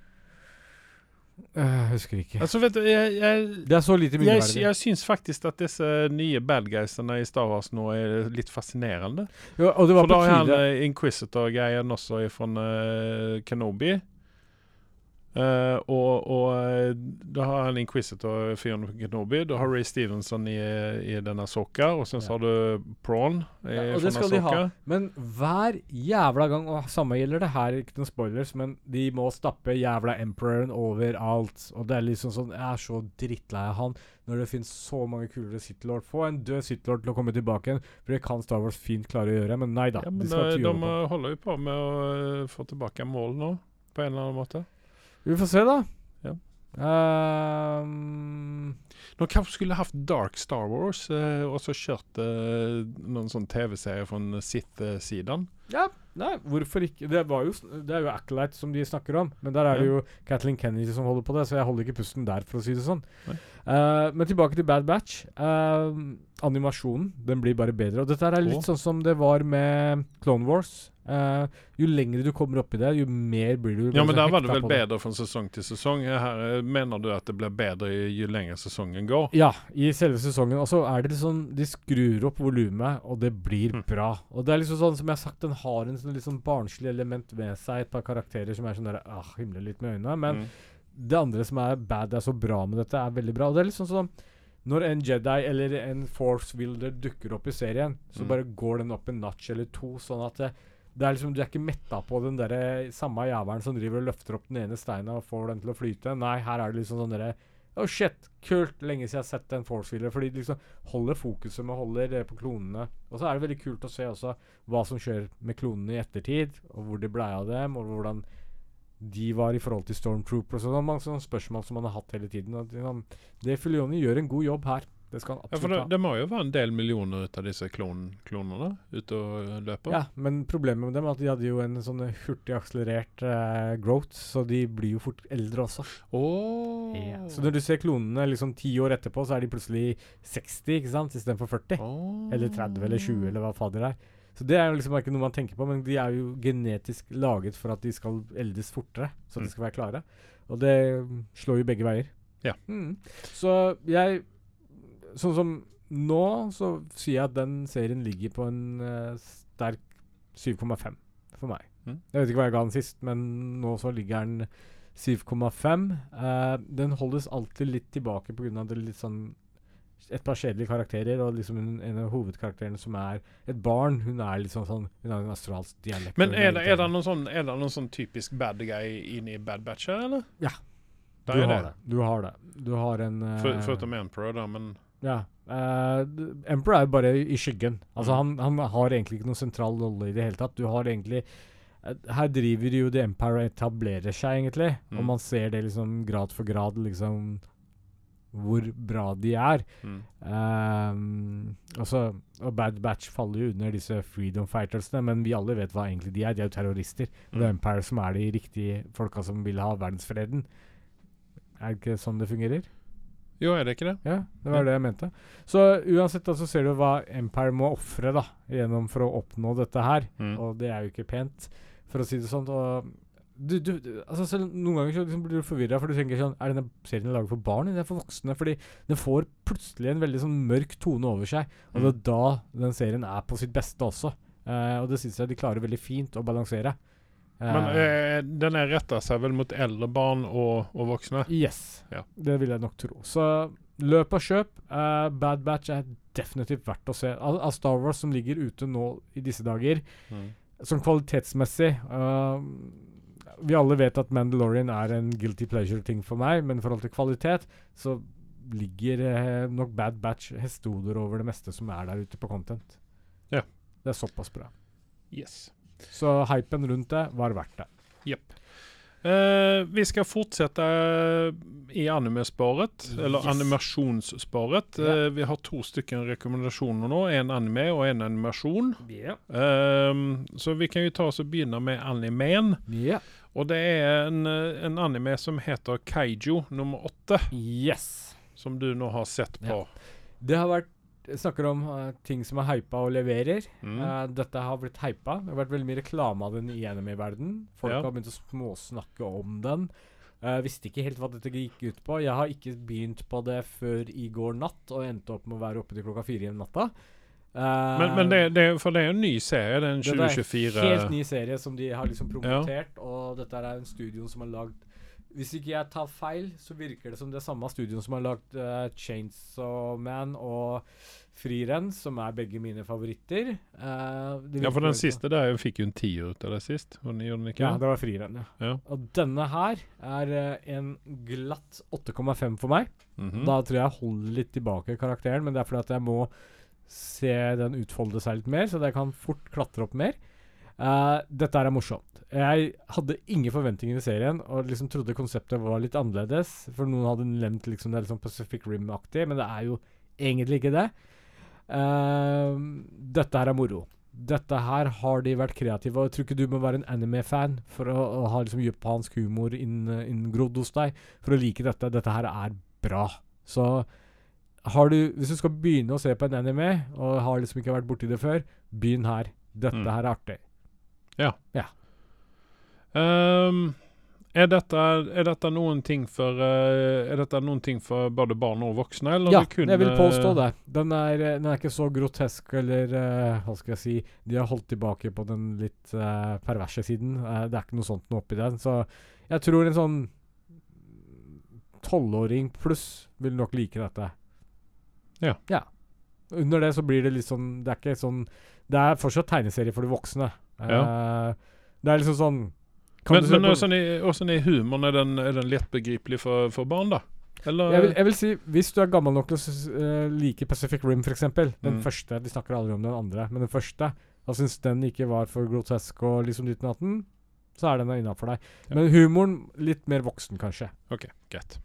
Eh, Jeg husker ikke. Altså, vet du, jeg, jeg, Det er så lite jeg, minneverdig. jeg syns faktisk at disse nye bad guysene i Star Wars nå er litt fascinerende. Jo, og det var For da på er han tide. uh, Inquisitor-greien også fra uh, Kenobi. Uh, og og uh, da har han Inquisitor-fyren på Kenobi. Da har Ray Stevenson i, i denne Ahsoka, og sen så Ja. har du Prawn i, Ja, og fra det skal de ha. Ahsoka. Men hver jævla gang, og samme gjelder det her, ikke noen spoilers, men de må stappe jævla Emperoren overalt. Og det er liksom sånn, jeg er så drittlei av han når det finnes så mange kulere Sith Lord. Få en død Sith Lord til å komme tilbake igjen, for det kan Star Wars fint klare å gjøre, men nei da. Ja, men de skal uh, ikke de gjøre på. uh, holder jo på med å uh, få tilbake mål nå, på en eller annen måte. Vi får se da. Ja. Ehm, De kanskje skulle haft Dark Star Wars, uh, og så kjørt uh, noen sånn tv-serie fra Sith-siden. ja, nei, hvorfor ikke? Det, var jo, s- det er jo Acolyte som de snakker om, men der er det Ja. jo Kathleen Kennedy som holder på det, så jeg holder ikke pusten der, for å si det sånn. Nei. Eh, men tilbake til Bad Batch. Eh, animasjonen, den blir bare bedre. Og dette her er litt Å. sånn som det var med Clone Wars. Eh, jo lengre du kommer opp i det, jo mer blir du Ja, men så der var det hekta vel på bedre fra sesong til sesong. Her uh, mener du at det blir bedre jo lenger sesongen går? Ja, i selve sesongen. Og så er det litt sånn, de skrur opp volumet, og det blir Mm. bra. Og det er liksom sånn, som jeg har sagt, den har en sånn litt sånn barnslig element med seg. Et par karakterer som er sånn der, ah, himler litt med øynene. Men Mm. det andre som er bad, det er så bra med dette, er veldig bra. Og det er litt sånn som når en Jedi eller en Force Wielder dukker opp i serien, så Mm. bare går den opp en notch eller to, sånn at det, det er liksom, du er ikke metta på den der samme jævelen som driver og løfter opp den ene steinen og får den til å flyte. Nei, her er det liksom sånn derre oh shit, kult, lenge siden jeg har sett en Force Wheeler. Fordi de liksom holder fokuset med holder det på klonene. Og så er det veldig kult å se også hva som skjer med klonene i ettertid, og hvor det blei av dem, og hvordan de var i forhold til Stormtroopers. Og sånn mange sånne spørsmål som man har hatt hele tiden. Og, liksom, det Filoni gjør en god jobb her. Det skal han Ja, for absolutt det, ha. det må jo være en del millioner ut av disse klon, klonene ute og løper. Ja, men problemet med dem er at de hadde jo en sånn hurtig akselerert eh, growth, så de blir jo fort eldre også. Åh. Ja. Så når du ser klonene liksom ti år etterpå, så er de plutselig seksti, ikke sant, istedenfor førti. Åh. Eller tretti eller tjue, eller hva fader det er. Så det er jo liksom ikke noe man tenker på, men de er jo genetisk laget for at de skal eldes fortere, så Mm. de skal være klare. Og det slår jo begge veier. Ja. Mm. Så jeg Sånn som nå, så sier jeg at den serien ligger på en eh, sterk syv komma fem for meg. Mm. Jeg vet ikke hva jeg ga den sist, men nå så ligger den syv komma fem. Eh, den holdes alltid litt tilbake på grunn av det litt sånn et par kjedelige karakterer, og liksom en, en av hovedkarakterene som er et barn, hun er litt sånn sånn Hun har en australsk dialekt. Men og hun er det, litt er det sånn- noen sånn, er det noen sånn typisk bad guy inne i Bad Batch her, eller? Ja. Der Du er har det. Du har det. Du har en eh, For, Förutom Emperor da, men Ja. eh, d- Emperor er jo bare i skyggen. Altså Mm. han, han har egentlig ikke noen sentral rolle i det hele tatt. Du har egentlig eh, Her driver jo The Empire og etablerer seg, egentlig. Mm. Og man ser det liksom grad for grad, liksom hvor bra de er. mm. Um, og, så, og Bad Batch faller jo under disse freedom fightersene, men vi alle vet hva egentlig de er. De er jo terrorister. Og det er Mm. Empire som er de riktige folka som vil ha verdensfreden. Er det ikke sånn det fungerer? Jo, er det ikke det? Ja, det var det jeg mente. Så uansett da, så ser du hva Empire må ofre da, gjennom for å oppnå dette her. Mm. Og det er jo ikke pent, for å si det sånn. Og du, du, du, altså selv noen ganger så liksom blir du forvirret, for du tenker sånn, er denne serien laget for barn, eller er det for voksne? Fordi den får plutselig en veldig sånn mørk tone over seg, og det er da den serien er på sitt beste også. Eh, og det synes jeg de klarer veldig fint å balansere. Eh, Men eh, den er rettet seg vel mot eldre barn og, og voksne? Yes, Ja. det vil jeg nok tro. Så løp og kjøp. eh, Bad Batch er definitivt verdt å se. Av, av Star Wars som ligger ute nå i disse dager, Mm. som kvalitetsmessig eh, vi alle vet at Mandalorian er en guilty pleasure-ting for meg, men i forhold til kvalitet så ligger eh, nok Bad Batch hestehoder over det meste som er der ute på content. Ja. Det er såpass bra. Yes. Så hypen rundt det var verdt det. Japp. Eh, vi skal fortsette i animespåret, eller Yes. animasjonsspåret. Ja. Eh, vi har to stykker rekommendasjoner nå, en anime og en animasjon. Ja. Ehm, så vi kan jo ta oss og begynne med animen. Ja. Og det er en, eh, en anime som heter Kaiju nummer åtte, Yes. som du nå har sett på. Det har vært jeg snakker om eh, ting som er hypa og leverer. Mm. Eh, dette har blitt hypa. Det har vært veldig mye reklame av den i anime-verden. Folk Ja. har begynt å småsnakke om den. Jeg visste ikke helt hva dette gikk ut på. Jeg har ikke begynt på det før i går natt, og endte opp med å være oppe til klokka fire igjen natta. Eh, Men, men det, det, for det er en ny serie, det er en dette er en tjue tjuefire. helt ny serie som de har liksom promotert, og dette er en studio som har lagd Hvis ikke jeg tar feil, så virker det som det er samme studio som har lagd uh, Chainsaw Man og Frirenn, som er begge mine favoritter. Uh, det Ja, for virker den som- siste der fikk jo en tier ut av det sist. Og den gjorde den ikke? Ja, det var Frirenn, ja. Ja. Og denne her er uh, en glatt åtte komma fem for meg. Mhm. Da tror jeg jeg holder litt tilbake karakteren, men det er fordi at jeg må se den utfolde seg litt mer, så det kan fort klatre opp mer. Uh, dette her er morsomt. Jeg hadde ingen forventninger i serien, og liksom trodde konseptet var litt annerledes. For noen hadde nevnt liksom det er liksom Pacific Rim-aktig, men det er jo egentlig ikke det. Uh, dette her er moro. Dette her har de vært kreative, og jeg tror ikke du må være en anime-fan for å, å ha liksom japansk humor inn- inngrodd hos deg for å like dette. Dette her er bra. Så har du, hvis du skal begynne å se på en anime, og har liksom ikke vært borti det før, begynn her. Dette Mm. her er artig. Ehm, er, dette, er dette noen ting for eh, Er dette noen ting for både barn og voksne? Eller Ja, det kun, jeg vil påstå eh, det. Den er, eh, den er ikke så grotesk, eller eh, hva skal jeg si De har holdt tilbake på den litt eh, perverse siden. Eh, det er ikke noe sånt noe oppi den. Så jeg tror en sånn tolvåring pluss vil nok like dette. Ja. Ja. Under det så blir det litt sånn Det er ikke sånn Det er fortsatt tegneserie for de voksne. Eh, det er liksom sånn kan Men, du se men på- hvordan er, hvordan er humoren? Er den, er den lettbegripelig for, for barn, da? Eller? jeg, vil, jeg vil si, hvis du er gammel nok til å s- eh, like Pacific Rim, for eksempel, den Mm. første, de snakker aldri om den andre, men den første, og syns den ikke var for grotesk og liksom ditt natten, så er den innafor deg. Ja. Men humoren, litt mer voksen, kanskje. OK, greit.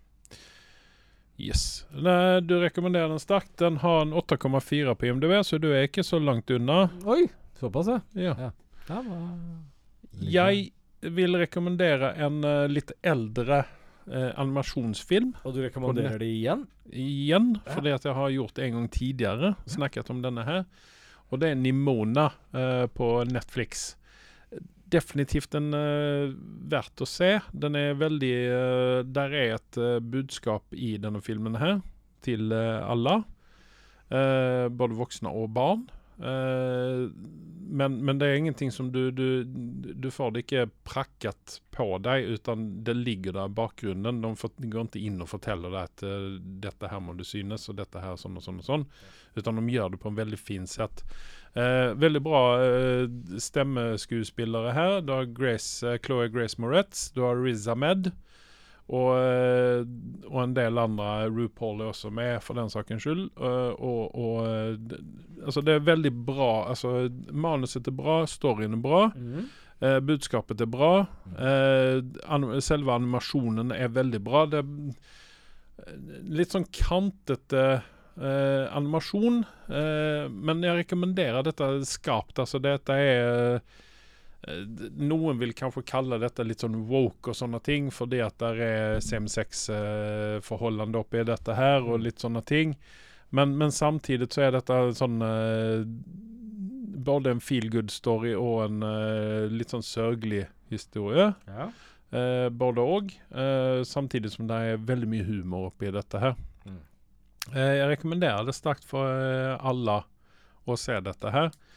Yes. Nei, du rekommenderer den sterkt. Den har en åtte komma fire på I M D B, så du er ikke så langt unna. Oi, såpass, ja. Ja. Ja, hva- Jeg vil rekommendere en eh, litt eldre eh, animasjonsfilm. Og du rekommenderer det igjen? Igjen, Ja. fordi at jeg har gjort det en gang tidligere. Snakket om denne her. Og det er Nimona eh, på Netflix. Definitivt en eh, verdt å se. Den er veldig eh, Der er et eh, budskap i denne filmen her til eh, alle. Eh, både voksne og barn. Eh, men, men det er ingenting som du, du Du får det ikke prakket på deg, utan det ligger der i bakgrunnen. De, får, de går ikke inn og forteller deg at eh, dette her må du synes, og dette her sånn og sånn og sånn. Utan de gjør det på en veldig fin sett. Eh, veldig bra eh, stemmeskuespillere her. Du har Grace, eh, Chloe Grace Moretz, du har Riz Ahmed, og, eh, og en del andre. RuPaul er også med, for den sakens skyld. Eh, og og eh, d- altså det er veldig bra. Altså, manuset er bra, storyen er bra. Eh, budskapet er bra. Eh, an selve animasjonen er veldig bra. Det er eh, litt sånn kantete eh, animasjon, eh, men jeg rekommenderer dette skarpt. Altså, dette er eh, d- Noen vil kanskje kalle dette litt sånn woke og sånne ting, fordi at det er same-sex-forholdene oppi dette her, og litt sånne ting. Men, men samtidig så er dette sånn eh, både en feel-good-story og en eh, litt sånn sørgelig historie. Ja. Eh, både og. Eh, samtidig som det er veldig mye humor oppi dette her. Mm. Eh, jeg rekommenderer det sterkt for eh, alle å se dette her.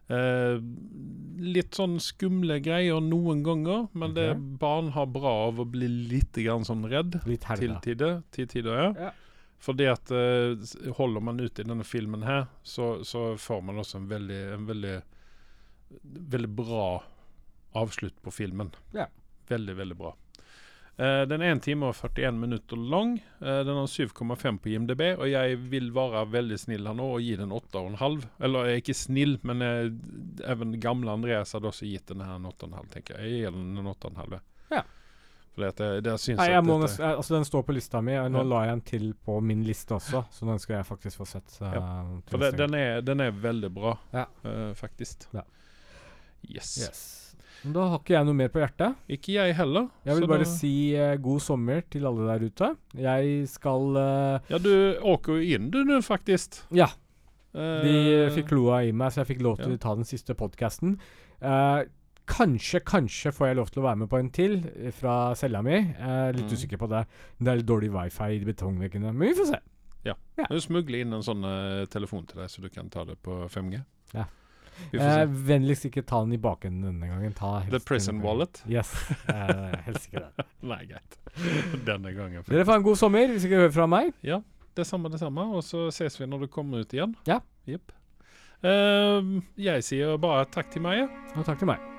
Eh, litt sånn skumle greier noen ganger, men det Ok. barn har bra av å bli litt grann sånn redd Litt til herda. tider, til tider ja. Ja. Fordi at eh, s- holder man ut i denne filmen her, så, så får man også en veldig, en veldig, veldig bra avslutt på filmen. Ja. Veldig, veldig bra. Eh, den er en time og førtien minutter lang. Eh, den har syv komma fem på I M D B, og jeg vil være veldig snill her nå og gi den åtte komma fem. Eller jeg er ikke snill, men eh, even gamle Andreas hadde også gitt den her en åtte komma fem, tenker jeg. Jeg gir den en åtte komma fem. Ja. Fordi at jeg, det syns Nei, at jeg må dette- nest, altså Den står på lista mi, og nå Ja. la jeg den til på min liste også, så den skal jeg faktisk få sett. eh, til For det, neste gang. den, er, den er veldig bra, Ja. eh, faktisk. Ja. Yes. Yes. Men Da har ikke jeg noe mer på hjertet. Ikke jeg heller. Jeg vil så bare da- si eh, god sommer til alle der ute. Jeg skal eh, Ja, du åker jo inn du nå, faktisk. Ja, Eh, de fikk kloa i meg, så jeg fikk lov til ja. å ta den siste podkasten. Uh, kanskje, kanskje får jeg lov til å være med på en til eh, fra cella mi. Uh, litt Mm. usikker på det. Det er litt dårlig wifi i de betongveggene, men vi får se. Du smugler inn en sånn eh, telefon til deg, så du kan ta det på fem G. Ja. Vi får Eh, se. vennligst ikke ta den i bakenden denne gangen. Ta helst The prison den- wallet? Yes. Uh, helst ikke det. Nei, greit. Denne gangen. Dere får en god sommer hvis ikke hører fra meg. Ja, det samme, det samme. Og så ses vi når du kommer ut igjen. Ja. Jepp. Eh, jeg sier bare takk til meg. Og takk til meg.